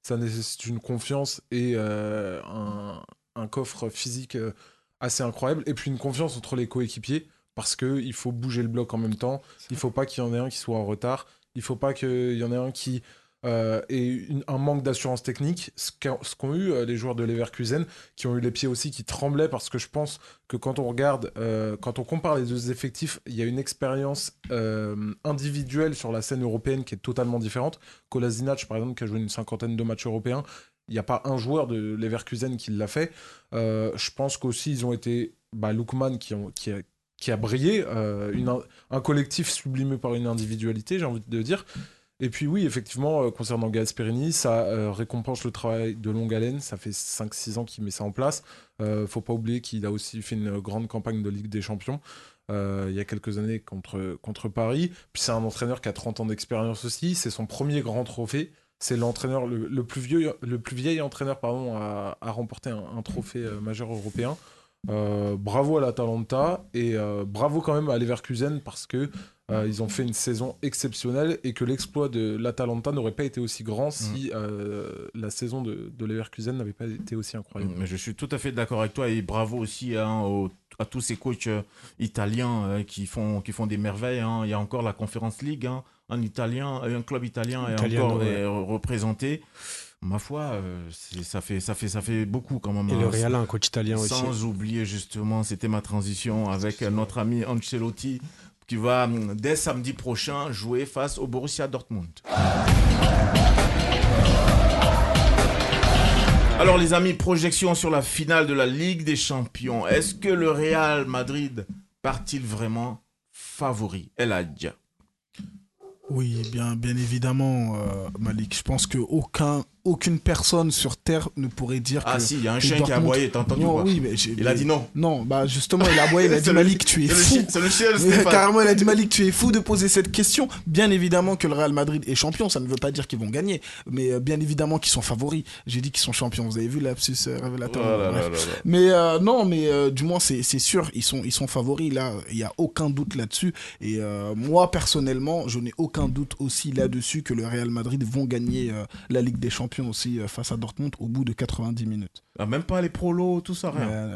ça nécessite une confiance et un coffre physique assez incroyable. Et puis une confiance entre les coéquipiers, parce qu'il faut bouger le bloc en même temps. Il ne faut pas qu'il y en ait un qui soit en retard. Il ne faut pas qu'il y en ait un qui ait un manque d'assurance technique. Ce qu'ont eu les joueurs de Leverkusen, qui ont eu les pieds aussi qui tremblaient, parce que je pense que quand on regarde, quand on compare les deux effectifs, il y a une expérience individuelle sur la scène européenne qui est totalement différente. Kolasinac, par exemple, qui a joué une 50aine de matchs européens, il n'y a pas un joueur de Leverkusen qui l'a fait. Je pense qu'aussi, ils ont été Lookman qui a brillé, un collectif sublimé par une individualité, j'ai envie de dire. Et puis oui, effectivement, concernant Gasperini, ça récompense le travail de longue haleine. Ça fait 5-6 ans qu'il met ça en place. Faut pas oublier qu'il a aussi fait une grande campagne de Ligue des Champions il y a quelques années contre Paris. Puis c'est un entraîneur qui a 30 ans d'expérience aussi. C'est son premier grand trophée. C'est l'entraîneur le plus vieil entraîneur à remporter un trophée majeur européen. Bravo à l'Atalanta et bravo quand même à Leverkusen, parce que ils ont fait une saison exceptionnelle et que l'exploit de l'Atalanta n'aurait pas été aussi grand si la saison de Leverkusen n'avait pas été aussi incroyable. Mais je suis tout à fait d'accord avec toi et bravo aussi à tous ces coachs italiens qui font des merveilles. Il y a encore la Conference League en italien, un club italien est encore représenté. Ma foi, ça fait beaucoup quand même. Et le Real a un coach italien aussi. Sans oublier justement, c'était ma transition avec notre ami Ancelotti qui va dès samedi prochain jouer face au Borussia Dortmund. Alors les amis, projection sur la finale de la Ligue des Champions. Est-ce que le Real Madrid part-il vraiment favori? El Hadj. Oui, bien évidemment, Malik. Je pense que aucune personne sur Terre ne pourrait dire que... Ah si, il y a un chien qui a aboyé, t'as entendu quoi? Oui, mais il a dit non. Non, justement, il a aboyé, il a dit Malik, tu es fou. C'est le chien de Stéphane. Carrément, il a dit Malik, tu es fou de poser cette question. Bien évidemment que le Real Madrid est champion, ça ne veut pas dire qu'ils vont gagner, mais bien évidemment qu'ils sont favoris. J'ai dit qu'ils sont champions, vous avez vu l'absus révélateur. Mais non, mais du moins, c'est sûr, ils sont favoris, là, il n'y a aucun doute là-dessus. Et moi, personnellement, je n'ai aucun doute aussi là-dessus que le Real Madrid vont gagner la Ligue des Champions aussi face à Dortmund au bout de 90 minutes. Ah, même pas les prolos, tout ça, rien.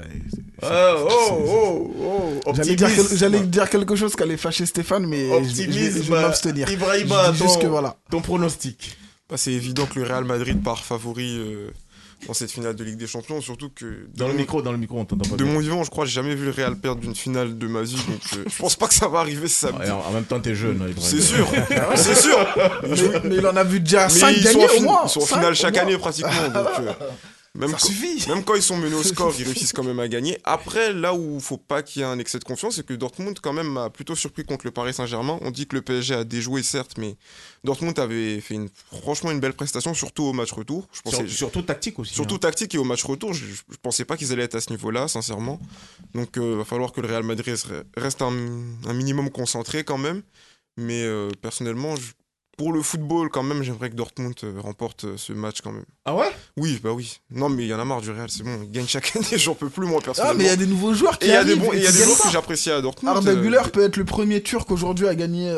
J'allais dire quelque chose qui allait fâcher Stéphane, mais je vais m'abstenir. Ibrahima, juste que voilà. Ton pronostic. C'est évident que le Real Madrid part favori dans cette finale de Ligue des Champions, surtout que... Dans le micro, on t'entend pas bien. De mon vivant, je crois que j'ai jamais vu le Real perdre d'une finale de ma vie, donc je pense pas que ça va arriver samedi. En même temps, t'es jeune, Ibrahima. C'est sûr, c'est sûr. Mais il en a vu déjà 5 gagnés au moins. Ils sont en finale chaque année pratiquement, donc... Même quand ils sont menés au score, ils réussissent quand même à gagner. Après, là où il faut pas qu'il y ait un excès de confiance, c'est que Dortmund quand même m'a plutôt surpris contre le Paris Saint-Germain. On dit que le PSG a déjoué certes, mais Dortmund avait fait franchement une belle prestation, surtout au match retour. Surtout tactique aussi. Surtout tactique et au match retour, je pensais pas qu'ils allaient être à ce niveau-là, sincèrement. Donc va falloir que le Real Madrid reste un minimum concentré quand même. Mais personnellement, pour le football, quand même, j'aimerais que Dortmund remporte ce match quand même. Ah ouais? Oui, oui. Non, mais il y en a marre du Real, c'est bon. Ils gagnent chaque année, j'en peux plus, moi, personnellement. Ah, mais il y a des nouveaux joueurs qui arrivent. Il y a des joueurs que j'apprécie à Dortmund. Arda Güler peut être le premier Turc aujourd'hui à gagner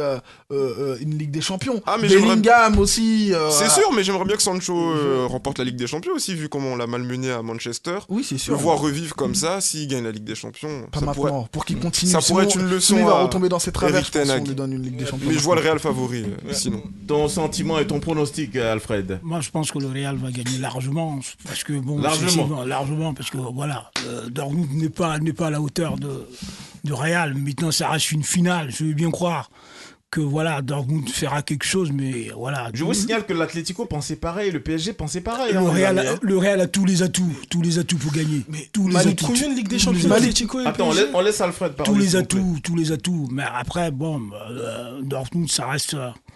une Ligue des Champions. Ah, mais Bellingham aussi. C'est sûr, mais j'aimerais bien que Sancho remporte la Ligue des Champions aussi, vu comment on l'a malmené à Manchester. Oui, c'est sûr. Le voir revivre comme ça, s'il gagne la Ligue des Champions. Pas maintenant, pour qu'il continue. Ça pourrait être une leçon. Il va retomber dans ses travers, Eric Ten Hag. on lui donne une Ligue des Champions. Mais je vois le Real favori, sinon. Ton sentiment et ton pronostic, Alfred? Moi, je pense que le Real va gagner largement, parce que bon, largement, parce que voilà, Dortmund n'est pas à la hauteur de Real. Maintenant, ça reste une finale. Je veux bien croire que voilà, Dortmund fera quelque chose, mais voilà. Je vous signale que l'Atlético pensait pareil, le PSG pensait pareil. Le Real a tous les atouts pour gagner. Mais combien de Ligue des Champions l'Atlético et le Attends, PSG on laisse Alfred parler. Tous les atouts. Mais après, bon, Dortmund, ça reste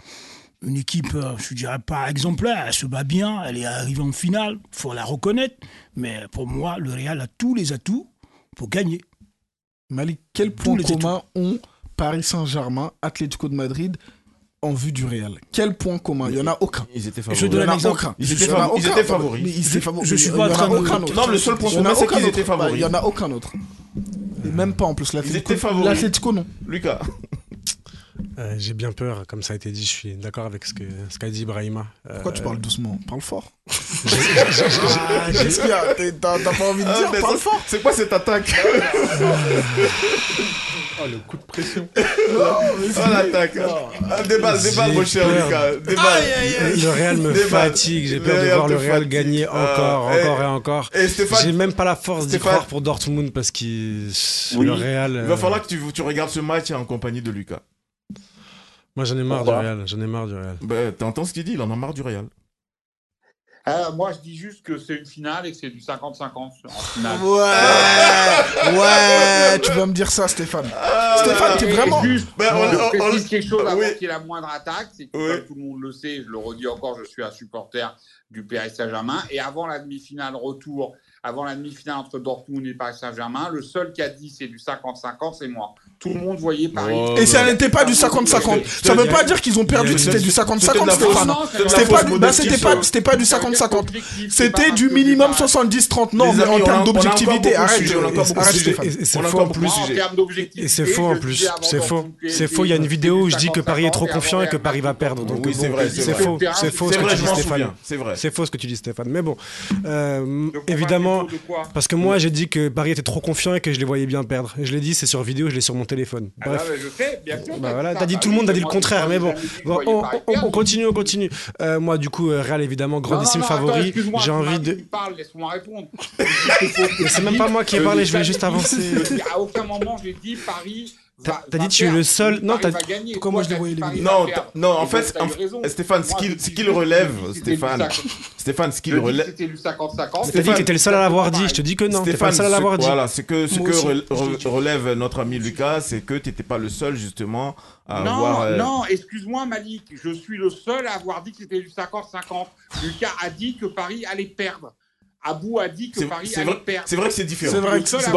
une équipe, je dirais pas exemplaire. Elle se bat bien, elle est arrivée en finale, faut la reconnaître. Mais pour moi, le Real a tous les atouts pour gagner. Malik, quel point commun ont Paris Saint-Germain, Atlético de Madrid en vue du Real? Quel point commun? Il n'y en a aucun. Ils étaient favoris. Je donne un exemple. Ils étaient favoris. Je suis pas en train de... Non, le seul point commun, c'est qu'ils étaient favoris. Il n'y en a aucun autre. Et même pas en plus. L'Atlético non. Lucas. J'ai bien peur, comme ça a été dit, je suis d'accord avec ce qu'a dit Ibrahima. Pourquoi tu parles doucement? Parle fort. Qu'est-ce qu'il y a? T'as pas envie de dire? Parle fort. C'est quoi cette attaque? Oh, le coup de pression. L'attaque. Déballe, mon cher Lucas. Le Real me fatigue. J'ai peur de voir le Real gagner encore et encore. Et Stéphane, j'ai même pas la force d'y croire pour Dortmund parce que le Real. Il va falloir que tu regardes ce match en compagnie de Lucas. Moi, j'en ai marre du Real. T'entends ce qu'il dit? Il en a marre du Real. Moi, je dis juste que c'est une finale et que c'est du 50-50 en finale. Ouais, tu vas me dire ça, Stéphane. Stéphane, t'es vraiment... Juste, je précise quelque chose avant qu'il y ait la moindre attaque, c'est que comme tout le monde le sait, je le redis encore, je suis un supporter du Paris Saint-Germain, et avant la demi-finale retour, avant la demi-finale entre Dortmund et Paris Saint-Germain, le seul qui a dit c'est du 50-50, c'est moi. Tout le monde voyait Paris. Et ça n'était pas du 50-50. Ça veut pas dire qu'ils ont perdu que c'était du 50-50, Stéphane. C'était pas du 50-50. C'était du minimum 70-30. Non, mais en termes d'objectivité, arrête, Stéphane. Et c'est faux en plus. Et c'est faux en plus. C'est faux. C'est faux. Il y a une vidéo où je dis que Paris est trop confiant et que Paris va perdre. Donc c'est vrai. C'est faux. C'est faux ce que tu dis, Stéphane. C'est vrai. C'est faux ce que tu dis, Stéphane. Mais bon, évidemment, parce que moi j'ai dit que Paris était trop confiant et que je les voyais bien perdre. Et je l'ai dit, c'est sur vidéo, je l'ai sur mon téléphone. Bref. Je sais, bien sûr. Voilà, t'as dit, tout le monde a dit le contraire, mais bon. On continue. Moi, du coup, Real évidemment, grandissime favori. J'ai envie de. Laisse-moi répondre. C'est même pas moi qui ai parlé, je voulais juste avancer. À aucun moment j'ai dit Paris. T'as dit tu es le seul. Non, t'as. Pourquoi moi je les voyais les Non, en fait, Stéphane, ce qu'il relève, Stéphane, ce qu'il relève. C'était du 50-50. T'as dit que t'étais le seul à l'avoir dit. Je te dis que non. T'es pas le seul à l'avoir dit. Voilà, ce que relève notre ami Lucas, c'est que t'étais pas le seul justement à avoir. Non, excuse-moi Malik, je suis le seul à avoir dit que c'était du 50-50. Lucas a dit que Paris allait perdre. Abou a dit que Paris allait perdre. C'est vrai que c'est différent. C'est vrai que c'est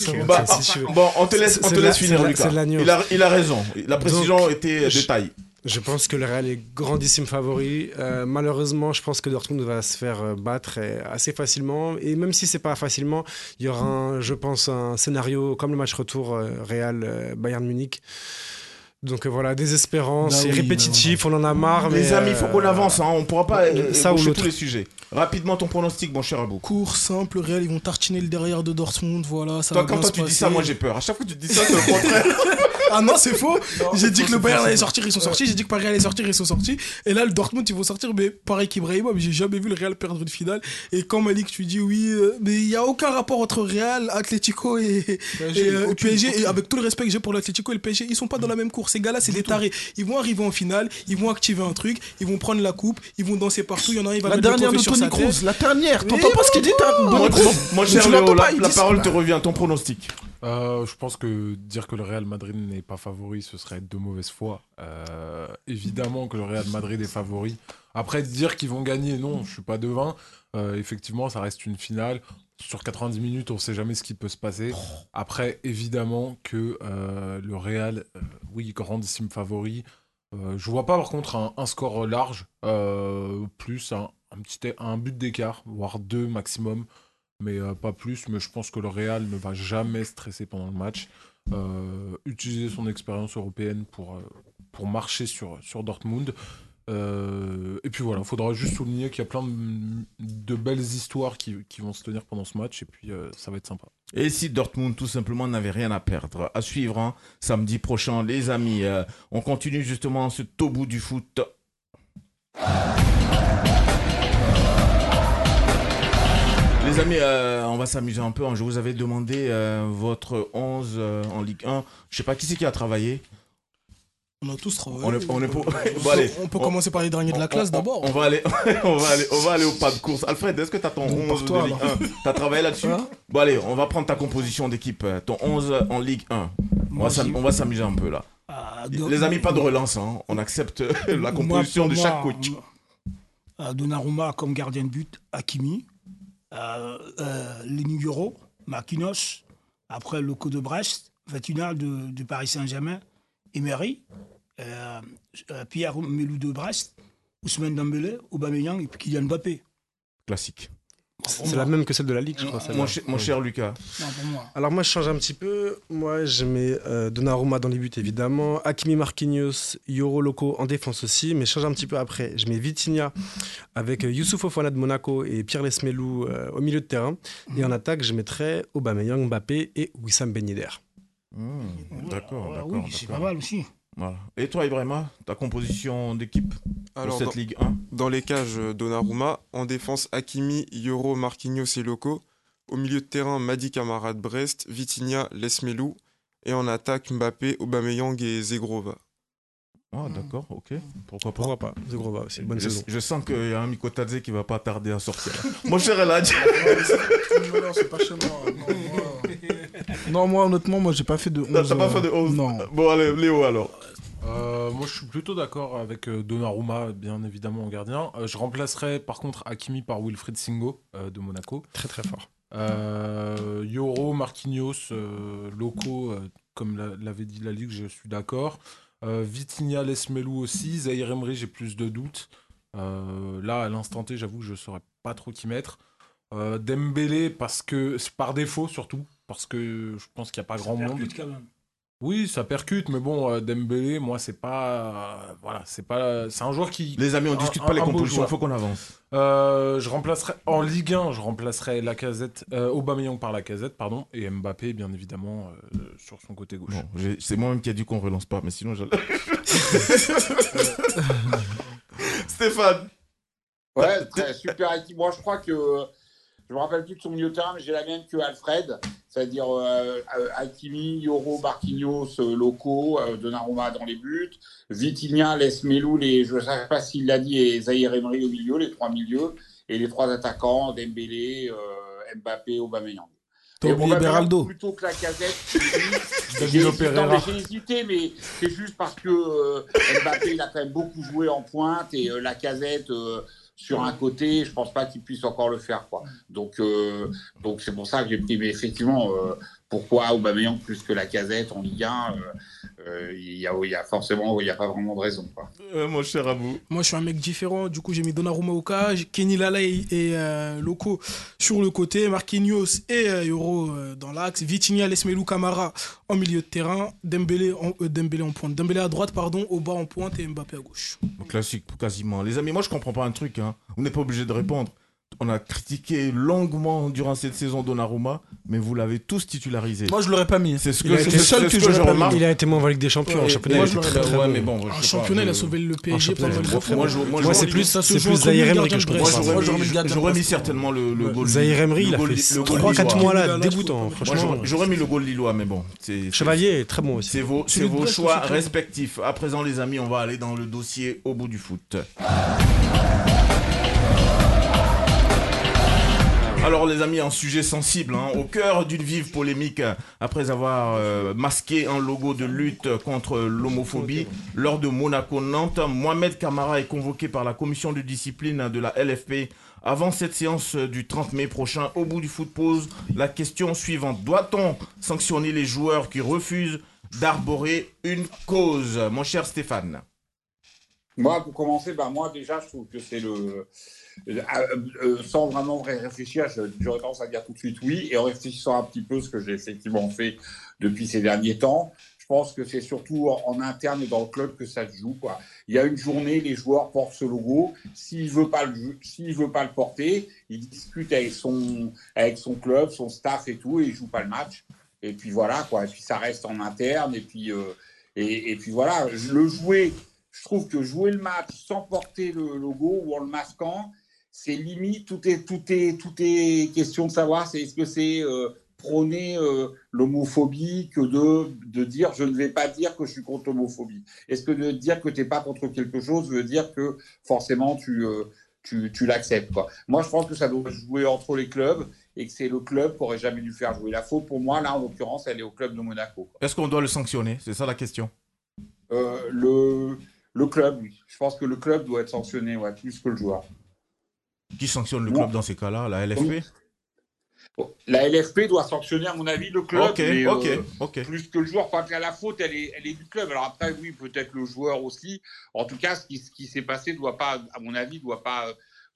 bon, on te laisse finir, Lucas. Il a raison. La précision était de taille. Je pense que le Real est grandissime favori. Malheureusement, je pense que Dortmund va se faire battre assez facilement. Et même si c'est pas facilement, il y aura, je pense, un scénario comme le match retour Real-Bayern Munich. Donc voilà, désespérant, c'est répétitif, on en a marre. Les amis, il faut qu'on avance, on ne pourra pas boucher tous les sujets. Rapidement, ton pronostic, mon cher Abou. Court, simple, Real, ils vont tartiner le derrière de Dortmund, voilà. Ça quand tu dis ça, moi j'ai peur. À chaque fois que tu dis ça, c'est le contraire. Ah non, c'est faux. J'ai dit que le Bayern allait sortir, ils sont sortis. J'ai dit que Paris allait sortir, ils sont sortis. Et là, le Dortmund, ils vont sortir, mais pareil qu'Ibrahima, mais j'ai jamais vu le Real perdre une finale. Et quand Malik, tu dis oui, mais il n'y a aucun rapport entre Real, Atlético et PSG. Et avec tout le respect que j'ai pour l'Atlético et le PSG, ils sont pas dans la même course. Ces gars-là, c'est des tarés. Ils vont arriver en finale, ils vont activer un truc, ils vont prendre la coupe, ils vont danser partout. Il y en a un, il va mettre le trophée sur sa tête. La dernière, t'entends pas ce qu'il dit, Moi, cher Léo, la parole te revient, ton pronostic. Je pense que dire que le Real Madrid n'est pas favori, ce serait être de mauvaise foi. Évidemment que le Real Madrid est favori. Après, dire qu'ils vont gagner, non, je suis pas devin. Effectivement, ça reste une finale. Sur 90 minutes, on ne sait jamais ce qui peut se passer. Après, évidemment que le Real, oui, grandissime favori. Je vois pas par contre un score large, plus un but d'écart, voire 2 maximum. Mais pas plus, mais je pense que le Real ne va jamais stresser pendant le match. Utiliser son expérience européenne pour marcher sur Dortmund. Et puis voilà, il faudra juste souligner qu'il y a plein de belles histoires qui vont se tenir pendant ce match, et puis ça va être sympa. Et si Dortmund tout simplement n'avait rien à perdre? À suivre, samedi prochain, les amis. On continue justement ce au bout du foot. Les amis, on va s'amuser un peu. Je vous avais demandé votre 11 en Ligue 1. Je sais pas qui c'est qui a travaillé. On a tous travaillé. On peut commencer par les derniers de la classe d'abord. On va aller au pas de course. Alfred, est-ce que tu as ton 11 de Ligue 1? Tu as travaillé là-dessus? Bon allez, on va prendre ta composition d'équipe. Ton 11 en Ligue 1. On va s'amuser un peu là. Les amis, pas de relance. On accepte la composition de chaque coach. Donnarumma comme gardien de but, Hakimi. Leniguro, Marquinhos, après le coup de Brest, Vetuna de Paris Saint-Germain, Emery, Pierre Melou de Brest, Ousmane Dembélé, Aubameyang et puis Kylian Mbappé. Classique. C'est la même que celle de la Ligue, je crois. Mon cher Lucas. Non, pour moi. Alors moi, je change un petit peu. Moi, je mets Donnarumma dans les buts, évidemment. Hakimi, Marquinhos, Yoro, Loco en défense aussi. Mais je change un petit peu après. Je mets Vitinha avec Youssouf Fofana de Monaco et Pierre Lesmelou au milieu de terrain. Et en attaque, je mettrais Aubameyang, Mbappé et Wissam Ben Yedder. D'accord. Oui, c'est pas mal aussi. Voilà. Et toi, Ibrahima, ta composition d'équipe pour cette Ligue 1? Dans les cages, Donnarumma. En défense, Hakimi, Yoro, Marquinhos et Loco. Au milieu de terrain, Madi Camara de Brest, Vitinha, Lesmelou. Et en attaque, Mbappé, Aubameyang et Zegrova. Ah, d'accord, ok. Pourquoi pas Zegrova aussi, bonne saison. Je sens qu'il y a un Mikotadze qui va pas tarder à sortir. Mon cher Eladj. Non, c'est pas chez moi. Non, moi, honnêtement, j'ai pas fait de 11. T'as pas fait de 11? Non. Bon, allez, Léo, alors. Moi, je suis plutôt d'accord avec Donnarumma, bien évidemment, en gardien. Je remplacerai, par contre, Hakimi par Wilfried Singo, de Monaco. Très, très fort. Yoro, Marquinhos, Loco, comme l'avait dit la Ligue, je suis d'accord. Vitinha, Lesmelou aussi. Zahir Emery, j'ai plus de doutes. Là, à l'instant T, j'avoue, je ne saurais pas trop qui mettre. Dembélé, parce que c'est par défaut, surtout. Parce que je pense qu'il n'y a pas grand monde. Quand même. Oui, ça percute, mais bon, Dembélé, moi, c'est pas... voilà, c'est un joueur qui... Les amis, on discute pas les compositions, il faut qu'on avance. Je remplacerai... En Ligue 1, je remplacerai Aubameyang par Lacazette, pardon, et Mbappé, bien évidemment, sur son côté gauche. Bon, c'est moi-même qui a dit qu'on relance pas, mais sinon, j'allais... Stéphane. Ouais, super équipe. Moi, je crois que... Je me rappelle plus de son milieu de terrain, mais j'ai la même que Alfred, c'est-à-dire Hakimi, Yoro, Marquinhos, Loco, Donnarumma dans les buts, Vitinha, Lesmelou, je ne sais pas s'il l'a dit, et Zahir Emery au milieu, les trois milieux, et les trois attaquants, Dembélé, Mbappé, Aubameyang. T'as oublié Beraldo. Plutôt que la casette. J'ai hésité, mais c'est juste parce que Mbappé, il a quand même beaucoup joué en pointe, et la casette... sur un côté, je pense pas qu'il puisse encore le faire, quoi. Donc c'est pour ça que j'ai pris. Mais effectivement, pourquoi Aubameyang plus que Lacazette en Ligue 1 il y a forcément, il y a pas vraiment de raison, quoi. Mon cher Abou. Moi, je suis un mec différent. Du coup, j'ai mis Donnarumma au cas, Kenny Lalay et Loco sur le côté, Marquinhos et Yoro dans l'axe, Vitinha, Lesmelou, Camara en milieu de terrain, Dembélé en pointe, Dembélé à droite, pardon, Auba en pointe et Mbappé à gauche. Classique, quasiment. Les amis, moi, je comprends pas un truc. Hein. Vous n'êtes pas obligé de répondre. On a critiqué longuement durant cette saison Donnarumma, mais vous l'avez tous titularisé. Moi, je l'aurais pas mis. C'est ce que je remarque. Il a été moins en Ligue des Champions. En championnat, il était très, très bon. Mais bon, en championnat, il a sauvé le PSG pendant le fois. Moi, c'est plus Zahir Emery que je préfère. J'aurais mis certainement le goal. Zahir Emery, il a fait 3-4 mois là, dégoûtant. Franchement, j'aurais mis le goal lillois, mais bon. Chevalier est très bon aussi. C'est vos choix respectifs. À présent, les amis, on va aller dans le dossier au bout du foot. Alors les amis, un sujet sensible, hein, au cœur d'une vive polémique après avoir masqué un logo de lutte contre l'homophobie lors de Monaco-Nantes. Mohamed Camara est convoqué par la commission de discipline de la LFP avant cette séance du 30 mai prochain. Au bout du foot pose la question suivante. Doit-on sanctionner les joueurs qui refusent d'arborer une cause? Mon cher Stéphane. Moi, pour commencer, moi déjà, je trouve que c'est sans vraiment réfléchir, j'aurais tendance à dire tout de suite oui, et en réfléchissant un petit peu ce que j'ai effectivement fait depuis ces derniers temps, je pense que c'est surtout en interne et dans le club que ça se joue, quoi. Il y a une journée, les joueurs portent ce logo, s'il veut pas le porter, il discute avec son club, son staff et tout, et il joue pas le match, et puis voilà, quoi, et puis ça reste en interne, et puis voilà, je trouve que jouer le match sans porter le logo ou en le masquant, c'est limite, tout est question de savoir, est-ce que c'est prôner l'homophobie que de dire je ne vais pas dire que je suis contre l'homophobie. Est-ce que de dire que tu n'es pas contre quelque chose veut dire que forcément tu l'acceptes, quoi. Moi, je pense que ça doit jouer entre les clubs et que c'est le club qui n'aurait jamais dû faire jouer. La faute, pour moi, là, en l'occurrence, elle est au club de Monaco, quoi. Est-ce qu'on doit le sanctionner? C'est ça la question. Le club, oui. Je pense que le club doit être sanctionné, ouais, plus que le joueur. Qui sanctionne le club dans ces cas-là? La LFP? La LFP doit sanctionner, à mon avis, le club. Ok. Plus que le joueur. Parce que la faute, elle est du club. Alors après, oui, peut-être le joueur aussi. En tout cas, ce qui s'est passé doit pas, à mon avis, doit pas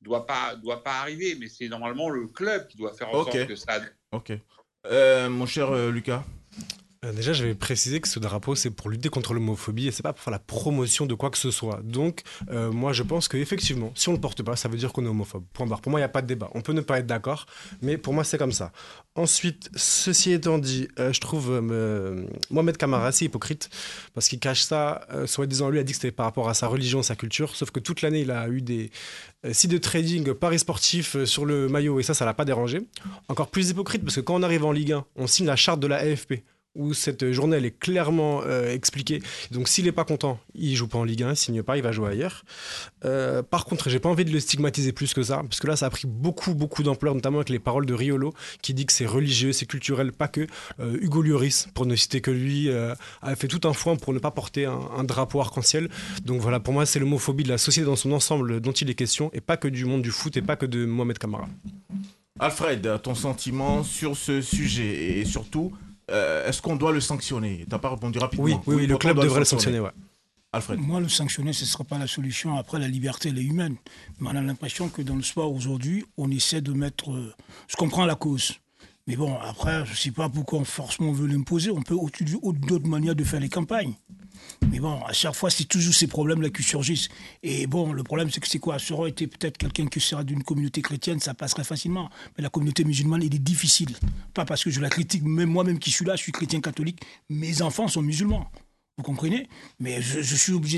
doit pas arriver, mais c'est normalement le club qui doit faire en sorte que ça... Ok. Mon cher Lucas. Déjà, j'avais précisé que ce drapeau, c'est pour lutter contre l'homophobie et c'est pas pour faire la promotion de quoi que ce soit. Donc, moi, je pense qu'effectivement, si on le porte pas, ça veut dire qu'on est homophobe. Point barre. Pour moi, il n'y a pas de débat. On peut ne pas être d'accord, mais pour moi, c'est comme ça. Ensuite, ceci étant dit, je trouve Mohamed Camara assez hypocrite parce qu'il cache ça. Soi-disant, lui a dit que c'était par rapport à sa religion, sa culture, sauf que toute l'année, il a eu des sites de trading paris sportifs sur le maillot et ça l'a pas dérangé. Encore plus hypocrite parce que quand on arrive en Ligue 1, on signe la charte de la AFP. Où cette journée elle est clairement expliquée. Donc s'il n'est pas content, il joue pas en Ligue 1, s'il n'y est pas, il va jouer ailleurs. Par contre, j'ai pas envie de le stigmatiser plus que ça, parce que là, ça a pris beaucoup d'ampleur, notamment avec les paroles de Riolo, qui dit que c'est religieux, c'est culturel, pas que. Hugo Lloris, pour ne citer que lui, a fait tout un foin pour ne pas porter un drapeau arc-en-ciel. Donc voilà, pour moi, c'est l'homophobie de la société dans son ensemble dont il est question, et pas que du monde du foot, et pas que de Mohamed Camara. Alfred, ton sentiment sur ce sujet, et surtout... est-ce qu'on doit le sanctionner? Tu n'as pas répondu rapidement. Oui, le club devrait le sanctionner, ouais. Alfred. Moi, le sanctionner, ce ne sera pas la solution. Après, la liberté, elle est humaine. Mais on a l'impression que dans le sport, aujourd'hui, on essaie de mettre... Je comprends la cause. Mais bon, après, je ne sais pas pourquoi forcément on veut l'imposer. On peut d'autres manières de faire les campagnes. Mais bon, à chaque fois, c'est toujours ces problèmes-là qui surgissent. Et bon, le problème, c'est que c'est quoi? Ça aurait été peut-être quelqu'un qui serait d'une communauté chrétienne, ça passerait facilement. Mais la communauté musulmane, il est difficile. Pas parce que je la critique, même moi-même qui suis là, je suis chrétien catholique, mes enfants sont musulmans. Vous comprenez? Mais je suis obligé,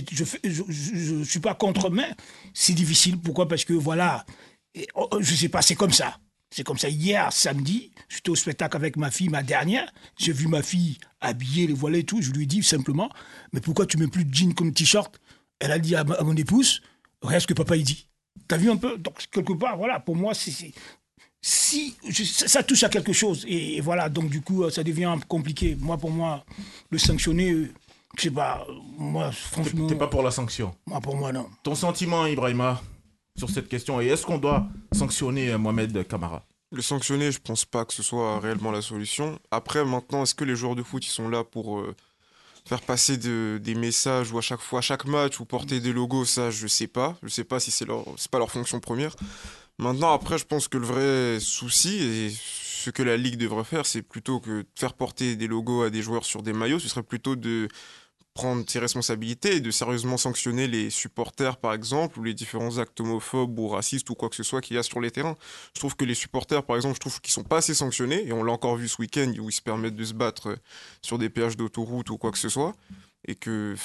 je suis pas contre, mais c'est difficile. Pourquoi? Parce que voilà, je sais pas, c'est comme ça. C'est comme ça. Hier, samedi, j'étais au spectacle avec ma fille, ma dernière. J'ai vu ma fille habillée, les voiles et tout. Je lui ai dit simplement, mais pourquoi tu mets plus de jean comme t-shirt? Elle a dit à mon épouse, regarde ce que papa il dit. T'as vu un peu? Donc, quelque part, voilà, pour moi, ça touche à quelque chose. Et voilà, donc du coup, ça devient compliqué. Moi, pour moi, le sanctionner, je sais pas, moi, franchement... T'es pas pour la sanction? Moi, pour moi, non. Ton sentiment, Ibrahima, sur cette question, et est-ce qu'on doit sanctionner Mohamed Camara? Le sanctionner, je pense pas que ce soit réellement la solution. Après, maintenant, est-ce que les joueurs de foot, ils sont là pour faire passer des messages ou à chaque match ou porter des logos? Ça, je sais pas. Je sais pas si c'est pas leur fonction première. Maintenant, après, je pense que le vrai souci, et ce que la Ligue devrait faire, c'est plutôt que de faire porter des logos à des joueurs sur des maillots, ce serait plutôt de prendre ses responsabilités et de sérieusement sanctionner les supporters, par exemple, ou les différents actes homophobes ou racistes ou quoi que ce soit qu'il y a sur les terrains. Je trouve que les supporters, par exemple, je trouve qu'ils sont pas assez sanctionnés, et on l'a encore vu ce week-end où ils se permettent de se battre sur des péages d'autoroute ou quoi que ce soit, et que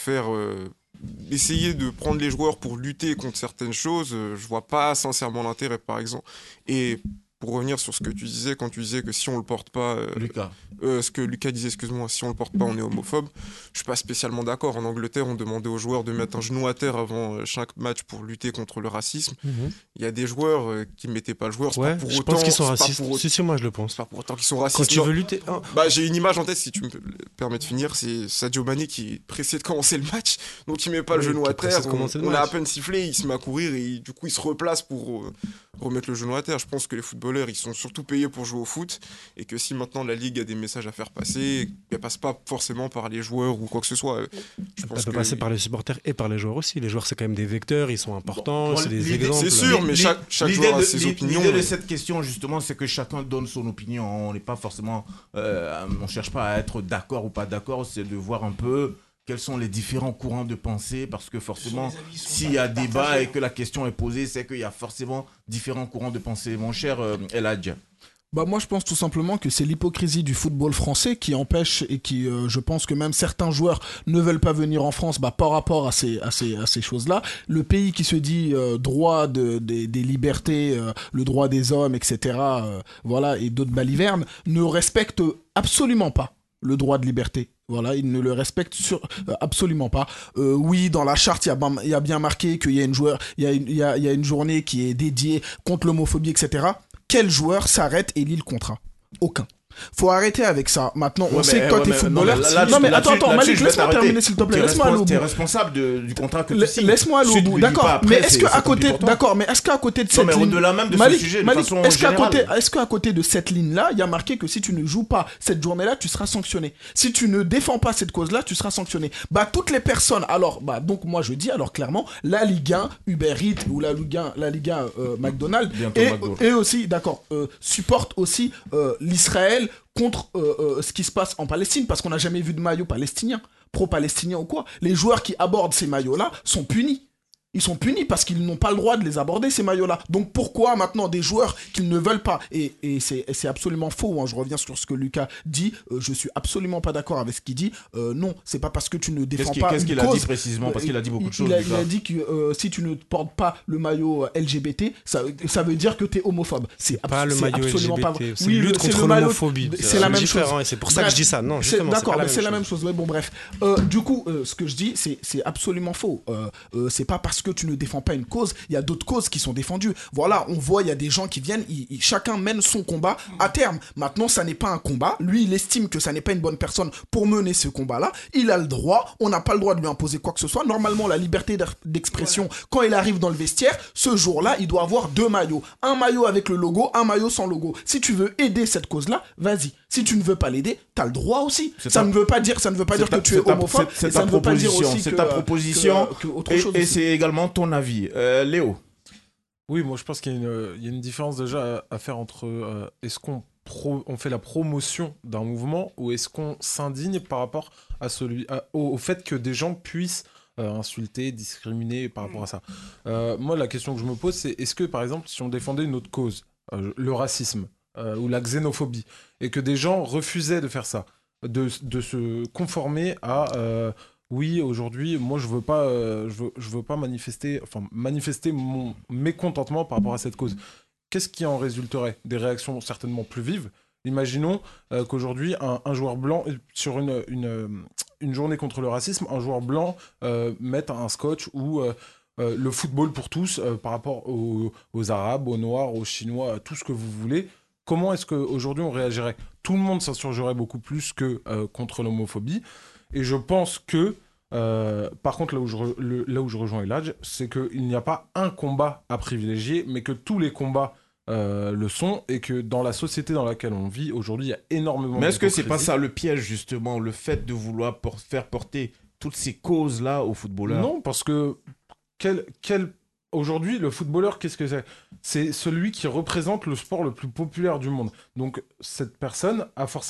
essayer de prendre les joueurs pour lutter contre certaines choses, je vois pas sincèrement l'intérêt, par exemple. Et pour revenir sur ce que tu disais, quand tu disais que si on le porte pas... Lucas. Ce que Lucas disait, excuse-moi, si on le porte pas, on est homophobe. Je suis pas spécialement d'accord. En Angleterre, on demandait aux joueurs de mettre un genou à terre avant chaque match pour lutter contre le racisme. Il y a des joueurs qui mettaient pas le joueur. Ouais, pas pour je pense qu'ils sont racistes. Si, moi je le pense. C'est pas pour autant qu'ils sont racistes. Quand tu veux lutter... j'ai une image en tête, si tu me permets de finir, c'est Sadio Mané qui pressait de commencer le match, donc il met pas le genou à terre. On a à peine sifflé, il se met à courir et du coup il se replace pour remettre le genou à terre. Je pense que les footballeurs, ils sont surtout payés pour jouer au foot, et que si maintenant la Ligue a des messages à faire passer, elle passe pas forcément par les joueurs ou quoi que ce soit. Elle peut passer par les supporters et par les joueurs aussi. Les joueurs, c'est quand même des vecteurs, ils sont importants, c'est des exemples. C'est sûr, mais chaque joueur a ses opinions. L'idée de cette question, justement, c'est que chacun donne son opinion. On n'est pas forcément... on cherche pas à être d'accord ou pas d'accord, c'est de voir un peu quels sont les différents courants de pensée, parce que forcément, s'il y a débat et que la question est posée, c'est qu'il y a forcément différents courants de pensée. Mon cher Eladj. Moi, je pense tout simplement que c'est l'hypocrisie du football français qui empêche et qui, je pense que même certains joueurs ne veulent pas venir en France par rapport à ces choses-là. Le pays qui se dit droit des libertés, le droit des hommes, etc., et d'autres balivernes, ne respecte absolument pas le droit de liberté. Voilà, il ne le respecte absolument pas. Oui, dans la charte, il y a bien marqué qu'il y a il y a une journée qui est dédiée contre l'homophobie, etc. Quel joueur s'arrête et lit le contrat? Aucun. Faut arrêter avec ça. Maintenant, on Ouais, sait que toi, t'es footballeur. Non, mais attends, Malik, laisse-moi terminer, s'il te plaît. Laisse-moi aller au bout. T'es responsable du contrat que tu signes. Laisse-moi aller au bout. D'accord. Mais est-ce qu'à côté, de cette ligne, au-delà même de ce sujet, de façon générale, est-ce qu'à côté de cette ligne-là, il y a marqué que si tu ne joues pas cette journée-là, tu seras sanctionné. Si tu ne défends pas cette cause-là, tu seras sanctionné. Toutes les personnes. Alors, donc moi je dis alors clairement, la Ligue 1, Uber Eats ou la Ligue 1 McDonald's et aussi, d'accord, supporte aussi l'Israël contre ce qui se passe en Palestine, parce qu'on n'a jamais vu de maillot palestinien, pro-palestinien ou quoi. Les joueurs qui abordent ces maillots-là sont punis. Ils sont punis parce qu'ils n'ont pas le droit de les aborder, ces maillots-là. Donc pourquoi maintenant des joueurs qu'ils ne veulent pas, et c'est absolument faux, hein, je reviens sur ce que Lucas dit, je suis absolument pas d'accord avec ce qu'il dit. Non, c'est pas parce que tu ne défends pas qu'est-ce une qu'il cause. a dit précisément? Parce qu'il a dit beaucoup de choses. Il a dit que si tu ne portes pas le maillot LGBT, ça veut dire que tu es homophobe. C'est pas le maillot absolument LGBT, pas vrai. c'est lutte contre l'homophobie. C'est la même chose. Et c'est pour ça que je dis ça. Non, justement, d'accord, mais c'est la même chose. Mais bon, bref. Du coup, ce que je dis, c'est absolument faux. C'est pas parce que tu ne défends pas une cause, il y a d'autres causes qui sont défendues. Voilà, on voit, il y a des gens qui viennent, chacun mène son combat à terme. Maintenant, ça n'est pas un combat. Lui, il estime que ça n'est pas une bonne personne pour mener ce combat-là. Il a le droit. On n'a pas le droit de lui imposer quoi que ce soit. Normalement, la liberté d'expression, quand il arrive dans le vestiaire, ce jour-là, il doit avoir 2 maillots. Un maillot avec le logo, un maillot sans logo. Si tu veux aider cette cause-là, vas-y. Si tu ne veux pas l'aider, t'as le droit aussi. Ça ne veut pas dire que tu es homophobe. C'est ta proposition. C'est ta proposition. Et c'est également ton avis. Léo. Oui, moi je pense qu'il y a une différence déjà à faire entre est-ce qu'on fait la promotion d'un mouvement ou est-ce qu'on s'indigne par rapport au fait que des gens puissent insulter, discriminer par rapport à ça. Moi, la question que je me pose, c'est est-ce que, par exemple, si on défendait une autre cause, le racisme ou la xénophobie, et que des gens refusaient de faire ça, de se conformer à... oui, aujourd'hui, moi, je veux pas manifester mon mécontentement par rapport à cette cause. Qu'est-ce qui en résulterait? Des réactions certainement plus vives. Imaginons qu'aujourd'hui, un joueur blanc, sur une journée contre le racisme, un joueur blanc mette un scotch ou le football pour tous par rapport aux Arabes, aux Noirs, aux Chinois, tout ce que vous voulez. Comment est-ce qu'aujourd'hui on réagirait? Tout le monde s'insurgerait beaucoup plus que contre l'homophobie. Et je pense que, par contre, là où je rejoins Eladj, c'est qu'il n'y a pas un combat à privilégier, mais que tous les combats le sont, et que dans la société dans laquelle on vit, aujourd'hui, il y a énormément... Mais est-ce que c'est pas ça le piège, justement, le fait de vouloir faire porter toutes ces causes-là aux footballeurs? Non, parce que aujourd'hui, le footballeur, qu'est-ce que c'est? C'est celui qui représente le sport le plus populaire du monde. Donc, cette personne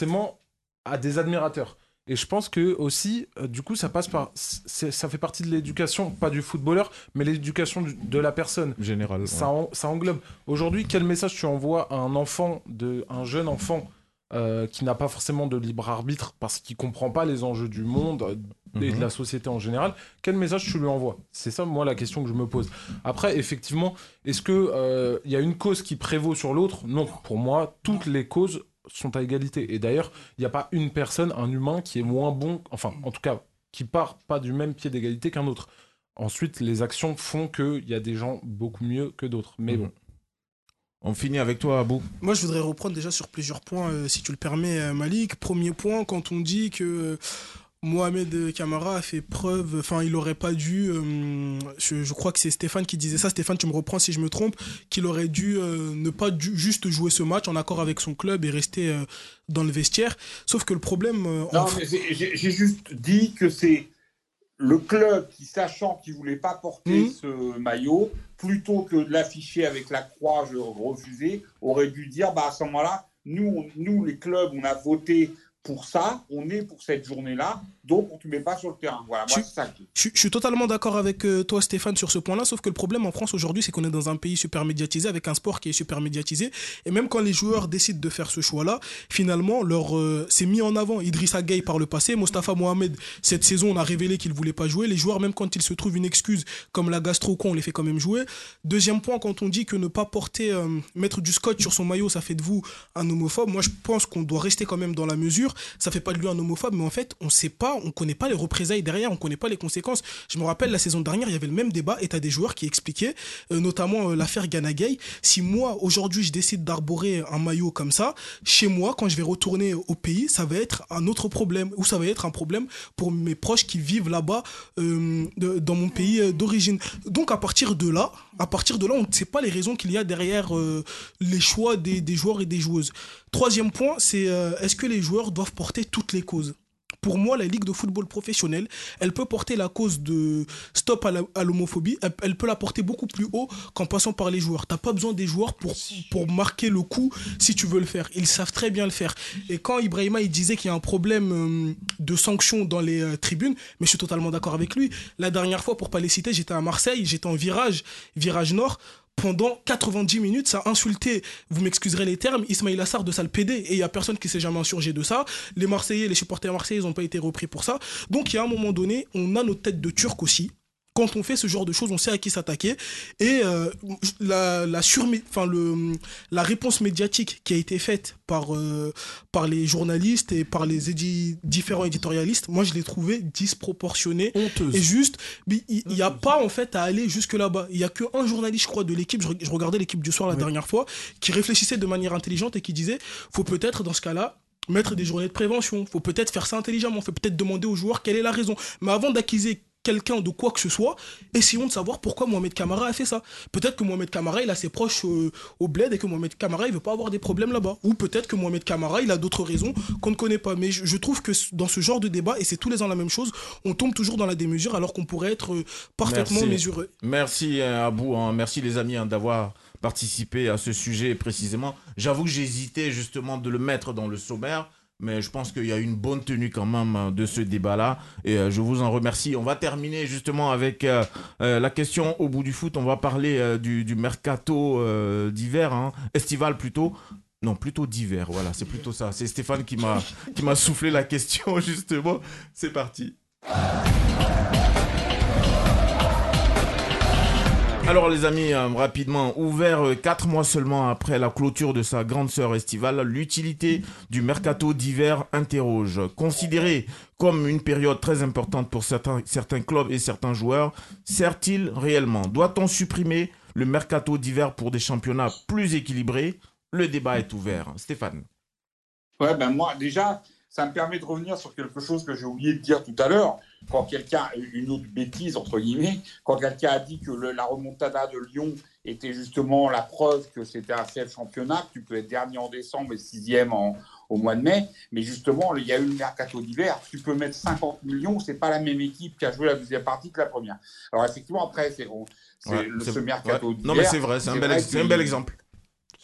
a des admirateurs. Et je pense que aussi, du coup, ça fait partie de l'éducation, pas du footballeur, mais l'éducation de la personne. Général. Ça englobe. Aujourd'hui, quel message tu envoies à un jeune enfant qui n'a pas forcément de libre arbitre parce qu'il comprend pas les enjeux du monde et de la société en général? Quel message tu lui envoies? C'est ça, moi, la question que je me pose. Après, effectivement, est-ce que y a une cause qui prévaut sur l'autre? Non. Pour moi, toutes les causes sont à égalité. Et d'ailleurs, il n'y a pas une personne, un humain qui est moins bon, enfin, en tout cas, qui part pas du même pied d'égalité qu'un autre. Ensuite, les actions font qu'il y a des gens beaucoup mieux que d'autres. Mais bon. On finit avec toi, Abou. Moi, je voudrais reprendre déjà sur plusieurs points, si tu le permets, Malik. Premier point, quand on dit que Mohamed Camara a fait preuve, enfin il aurait pas dû, je crois que c'est Stéphane qui disait ça, Stéphane tu me reprends si je me trompe, qu'il aurait dû ne pas juste jouer ce match en accord avec son club et rester dans le vestiaire, sauf que le problème... Non, mais j'ai juste dit que c'est le club qui, sachant qu'il voulait pas porter ce maillot, plutôt que de l'afficher avec la croix, je refusais, aurait dû dire, à ce moment-là, nous les clubs, on a voté pour ça, on est pour cette journée-là, donc on ne te met pas sur le terrain. Voilà, moi, c'est ça. Je suis totalement d'accord avec toi, Stéphane, sur ce point-là, sauf que le problème en France aujourd'hui, c'est qu'on est dans un pays super médiatisé, avec un sport qui est super médiatisé, et même quand les joueurs décident de faire ce choix-là, finalement, c'est mis en avant. Idrissa Gueye par le passé, Mostafa Mohamed, cette saison, on a révélé qu'il ne voulait pas jouer. Les joueurs, même quand ils se trouvent une excuse, comme la gastro, on les fait quand même jouer. Deuxième point, quand on dit que ne pas mettre du scotch sur son maillot, ça fait de vous un homophobe, moi je pense qu'on doit rester quand même dans la mesure. Ça fait pas de lui un homophobe, mais en fait, on sait pas, on connaît pas les représailles derrière, on connaît pas les conséquences. Je me rappelle, la saison dernière, il y avait le même débat et t'as des joueurs qui expliquaient, notamment l'affaire Gana Gueye. Si moi, aujourd'hui, je décide d'arborer un maillot comme ça, chez moi, quand je vais retourner au pays, ça va être un autre problème, ou ça va être un problème pour mes proches qui vivent là-bas, dans mon pays d'origine. Donc, à partir de là, on ne sait pas les raisons qu'il y a derrière les choix des joueurs et des joueuses. Troisième point, c'est est-ce que les joueurs doivent porter toutes les causes ? Pour moi, la Ligue de football professionnel, elle peut porter la cause de stop à l'homophobie, elle peut la porter beaucoup plus haut qu'en passant par les joueurs. T'as pas besoin des joueurs pour marquer le coup si tu veux le faire. Ils savent très bien le faire. Et quand Ibrahima il disait qu'il y a un problème de sanctions dans les tribunes, mais je suis totalement d'accord avec lui. La dernière fois, pour pas les citer, j'étais à Marseille, j'étais en virage nord. Pendant 90 minutes, ça a insulté, vous m'excuserez les termes, Ismaïla Sarr de sale PD. Et il n'y a personne qui s'est jamais insurgé de ça. Les Marseillais, les supporters marseillais, ils n'ont pas été repris pour ça. Donc, il y a un moment donné, on a notre tête de Turc aussi. Quand on fait ce genre de choses, on sait à qui s'attaquer. Et la réponse médiatique qui a été faite par les journalistes et par les différents éditorialistes, moi je l'ai trouvée disproportionnée, honteuse. Et juste, il n'y a pas en fait à aller jusque là-bas. Il n'y a qu'un journaliste, je crois, de l'équipe, je regardais l'équipe du soir la dernière fois, qui réfléchissait de manière intelligente et qui disait, faut peut-être dans ce cas-là, mettre des journées de prévention, faut peut-être faire ça intelligemment, faut peut-être demander aux joueurs quelle est la raison. Mais avant d'accuser quelqu'un de quoi que ce soit, essayons de savoir pourquoi Mohamed Kamara a fait ça. Peut-être que Mohamed Kamara, il a ses proches au bled et que Mohamed Kamara, il veut pas avoir des problèmes là-bas. Ou peut-être que Mohamed Kamara, il a d'autres raisons qu'on ne connaît pas. Mais je trouve que dans ce genre de débat, et c'est tous les ans la même chose, on tombe toujours dans la démesure alors qu'on pourrait être parfaitement mesureux. Merci Abou, merci les amis d'avoir participé à ce sujet précisément. J'avoue que j'hésitais justement de le mettre dans le sommaire, mais je pense qu'il y a une bonne tenue quand même de ce débat-là. Et je vous en remercie. On va terminer justement avec la question au bout du foot. On va parler du mercato d'hiver, estival plutôt. Non, plutôt d'hiver, voilà, c'est plutôt ça. C'est Stéphane qui m'a soufflé la question justement. C'est parti. Alors les amis, rapidement, ouvert 4 mois seulement après la clôture de sa grande sœur estivale, l'utilité du mercato d'hiver interroge. Considéré comme une période très importante pour certains clubs et certains joueurs, sert-il réellement ? Doit-on supprimer le mercato d'hiver pour des championnats plus équilibrés ? Le débat est ouvert. Stéphane. Ouais, moi déjà, ça me permet de revenir sur quelque chose que j'ai oublié de dire tout à l'heure. Quand quelqu'un, une autre bêtise entre guillemets, quand quelqu'un a dit que la remontada de Lyon était justement la preuve que c'était un seul championnat, que tu peux être dernier en décembre et 6e au mois de mai, mais justement, il y a eu le mercato d'hiver, tu peux mettre 50 millions, c'est pas la même équipe qui a joué la deuxième partie que la première. Alors effectivement, après, ce mercato d'hiver... Non mais c'est vrai, c'est un bel exemple. Comment ?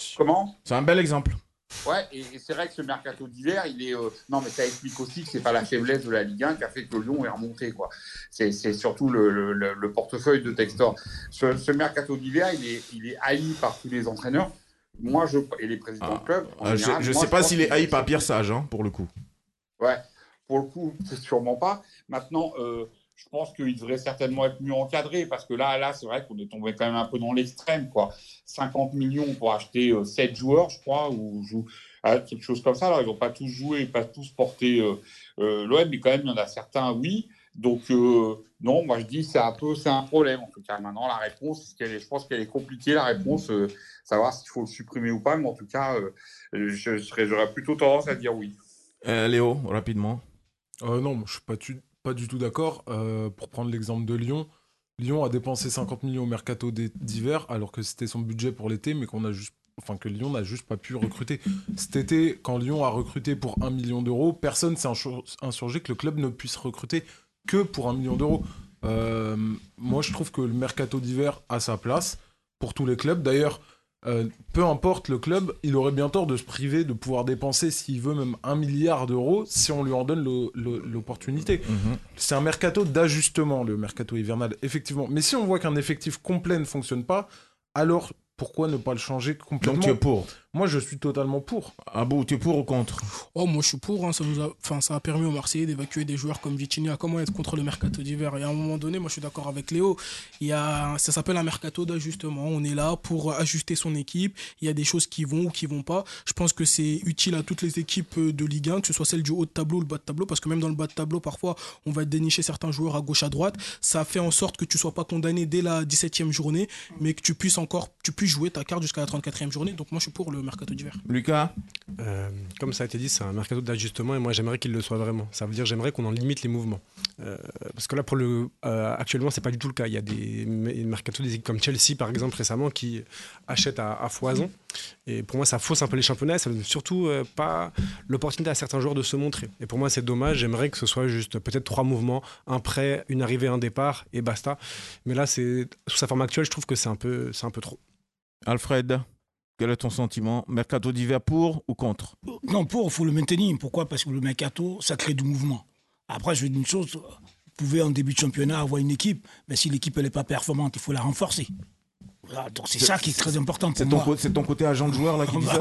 C'est un bel exemple. Ouais, et c'est vrai que ce mercato d'hiver, il est. Non, mais ça explique aussi que c'est pas la faiblesse de la Ligue 1 qui a fait que Lyon est remonté, quoi. C'est surtout le portefeuille de Textor. Ce mercato d'hiver, il est haï par tous les entraîneurs. Moi, et les présidents de club. Je sais pas s'il est haï par Pierre Sage, pour le coup. Ouais, pour le coup, c'est sûrement pas. Maintenant, je pense qu'il devrait certainement être mieux encadré parce que là, c'est vrai qu'on est tombé quand même un peu dans l'extrême, quoi. 50 millions pour acheter 7 joueurs, je crois, ou quelque chose comme ça. Alors, ils n'ont pas tous joué, pas tous porté l'OM, mais quand même, il y en a certains, oui. Donc, non, moi, je dis c'est un problème. En tout cas, maintenant, la réponse, je pense qu'elle est compliquée, la réponse, savoir s'il faut le supprimer ou pas. Mais en tout cas, j'aurais plutôt tendance à dire oui. Léo, rapidement. Non, je ne suis pas du tout d'accord. Pour prendre l'exemple de Lyon, Lyon a dépensé 50 millions au mercato d'hiver alors que c'était son budget pour l'été, mais que Lyon n'a juste pas pu recruter. Cet été, quand Lyon a recruté pour 1 million d'euros, personne s'est insurgé que le club ne puisse recruter que pour 1 million d'euros. Moi, je trouve que le mercato d'hiver a sa place pour tous les clubs. D'ailleurs, peu importe le club, il aurait bien tort de se priver de pouvoir dépenser, s'il veut, même 1 milliard d'euros si on lui en donne l'opportunité. C'est un mercato d'ajustement, le mercato hivernal, effectivement. Mais si on voit qu'un effectif complet ne fonctionne pas, alors pourquoi ne pas le changer complètement? Donc tu es pour? Moi, je suis totalement pour. Abou, tu es pour ou contre? Oh, moi je suis pour, hein. Ça a permis aux Marseillais d'évacuer des joueurs comme Vitinha. Comment être contre le mercato d'hiver? Et à un moment donné, moi je suis d'accord avec Léo, ça s'appelle un mercato d'ajustement. On est là pour ajuster son équipe. Il y a des choses qui vont ou qui vont pas. Je pense que c'est utile à toutes les équipes de Ligue 1, que ce soit celle du haut de tableau ou le bas de tableau, parce que même dans le bas de tableau, parfois, on va dénicher certains joueurs à gauche, à droite. Ça fait en sorte que tu sois pas condamné dès la 17e journée, mais que tu puisses jouer ta carte jusqu'à la 34e journée. Donc moi je suis pour le mercato d'hiver. Lucas? Comme ça a été dit, c'est un mercato d'ajustement et moi j'aimerais qu'il le soit vraiment. Ça veut dire j'aimerais qu'on en limite les mouvements. Parce que là, actuellement, c'est pas du tout le cas. Il y a des mercatos des équipes comme Chelsea, par exemple, récemment, qui achètent à foison. Et pour moi, ça fausse un peu les championnats. Ça donne surtout pas l'opportunité à certains joueurs de se montrer. Et pour moi, c'est dommage. J'aimerais que ce soit juste peut-être 3 mouvements, un prêt, une arrivée, un départ et basta. Mais là, sous sa forme actuelle, je trouve que c'est un peu trop. Alfred, quel est ton sentiment? Mercato d'hiver pour ou contre? Non, il faut le maintenir. Pourquoi? Parce que le mercato, ça crée du mouvement. Après, je vais dire une chose, vous pouvez en début de championnat avoir une équipe, mais si l'équipe n'est pas performante, il faut la renforcer. Voilà, donc c'est ça qui est très important pour moi. C'est ton côté agent de joueur là qui dit ça?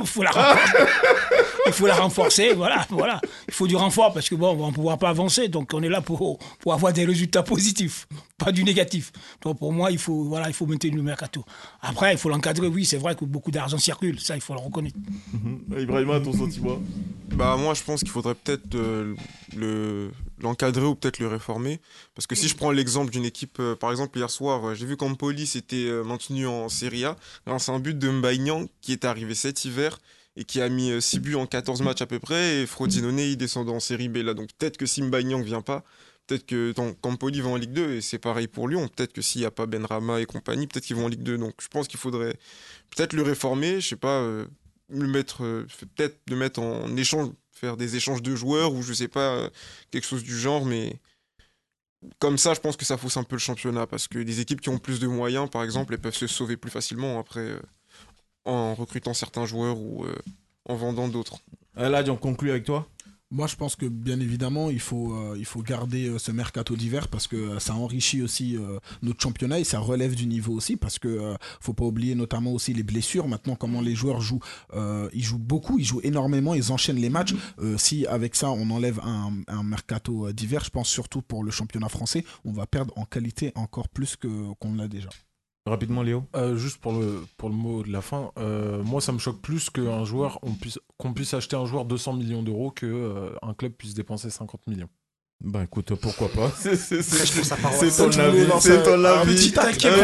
Il faut la renforcer, voilà. Il faut du renfort parce que on va pouvoir pas avancer, donc on est là pour avoir des résultats positifs, pas du négatif. Donc pour moi, il faut maintenir le mercato. Après, il faut l'encadrer. Oui, c'est vrai que beaucoup d'argent circule, ça il faut le reconnaître. Ibrahima, ton sentiment? Moi, je pense qu'il faudrait peut-être l'encadrer ou peut-être le réformer. Parce que si je prends l'exemple d'une équipe, par exemple, hier soir, j'ai vu qu'Empoli s'était maintenu en Serie A grâce à un but de Mbaïnian qui est arrivé cet hiver et qui a mis 6 buts en 14 matchs à peu près. Et Frosinone, il descend en Série B là. Donc peut-être que si Mbaïnian ne vient pas, peut-être que Empoli va en Ligue 2 et c'est pareil pour Lyon. Peut-être que s'il n'y a pas Benrahma et compagnie, peut-être qu'ils vont en Ligue 2. Donc je pense qu'il faudrait peut-être le réformer, je sais pas, peut-être le mettre en échange, faire des échanges de joueurs ou je sais pas, quelque chose du genre, mais comme ça je pense que ça fausse un peu le championnat parce que les équipes qui ont plus de moyens par exemple elles peuvent se sauver plus facilement après en recrutant certains joueurs ou en vendant d'autres. Là, on conclut avec toi? Moi, je pense que bien évidemment, il faut garder ce mercato d'hiver parce que ça enrichit aussi notre championnat et ça relève du niveau aussi parce que faut pas oublier notamment aussi les blessures. Maintenant, comment les joueurs jouent, ils jouent beaucoup, ils jouent énormément, ils enchaînent les matchs. Si avec ça, on enlève un mercato d'hiver, je pense surtout pour le championnat français, on va perdre en qualité encore plus qu'on l'a déjà. Rapidement, Léo. Juste pour le mot de la fin, moi ça me choque plus qu'on puisse acheter un joueur 200 millions d'euros qu'un club puisse dépenser 50 millions. Bah écoute, pourquoi pas? C'est ton avis. C'est ton avis.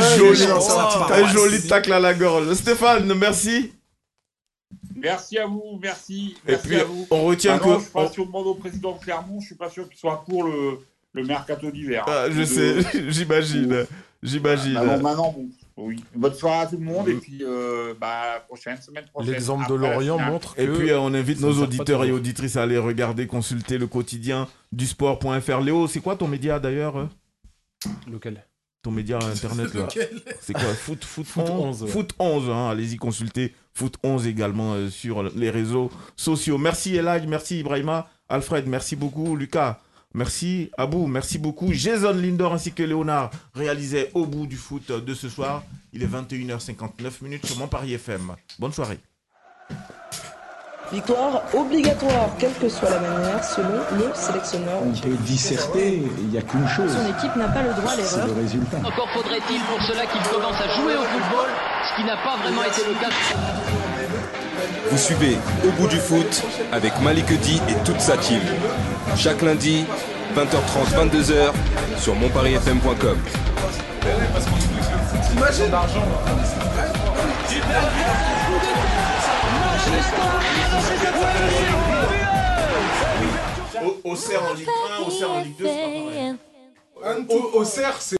Un joli tacle à la gorge. Stéphane, merci. Merci à vous, merci. Et puis, on retient que... Je suis pas sûr de demander au président de Clermont, je suis pas sûr qu'il soit pour le mercato d'hiver. Je sais, j'imagine. Maintenant, bon, oui. Bonne soirée à tout le monde et puis semaine prochaine. L'exemple de Lorient montre que... Et puis on invite nos auditeurs et auditrices à aller regarder, consulter le quotidien du sport.fr. Léo, c'est quoi ton média d'ailleurs? Lequel? Ton média internet là. C'est quoi? Foot 11. Foot 11, hein. Allez-y consulter Foot 11 également sur les réseaux sociaux. Merci Elage, merci Ibrahima. Alfred, merci beaucoup. Lucas, merci. Abou, merci beaucoup. Jason Lindor ainsi que Léonard réalisaient Au bout du foot de ce soir. Il est 21h59 sur Mon Paris FM. Bonne soirée. Victoire obligatoire, quelle que soit la manière, selon le sélectionneur. On peut disserter, il n'y a qu'une chose. Son équipe n'a pas le droit à C'est l'erreur. le résultat. Encore faudrait-il pour cela qu'il commence à jouer au football, ce qui n'a pas vraiment été le cas. Vous suivez Au bout du foot avec Malik Edi et toute sa team. Chaque lundi, 20h30, 22h sur monparisfm.com. Imagine d'argent. Auxerre en Ligue 1, Auxerre en Ligue 2, c'est pas pareil. Auxerre, c'est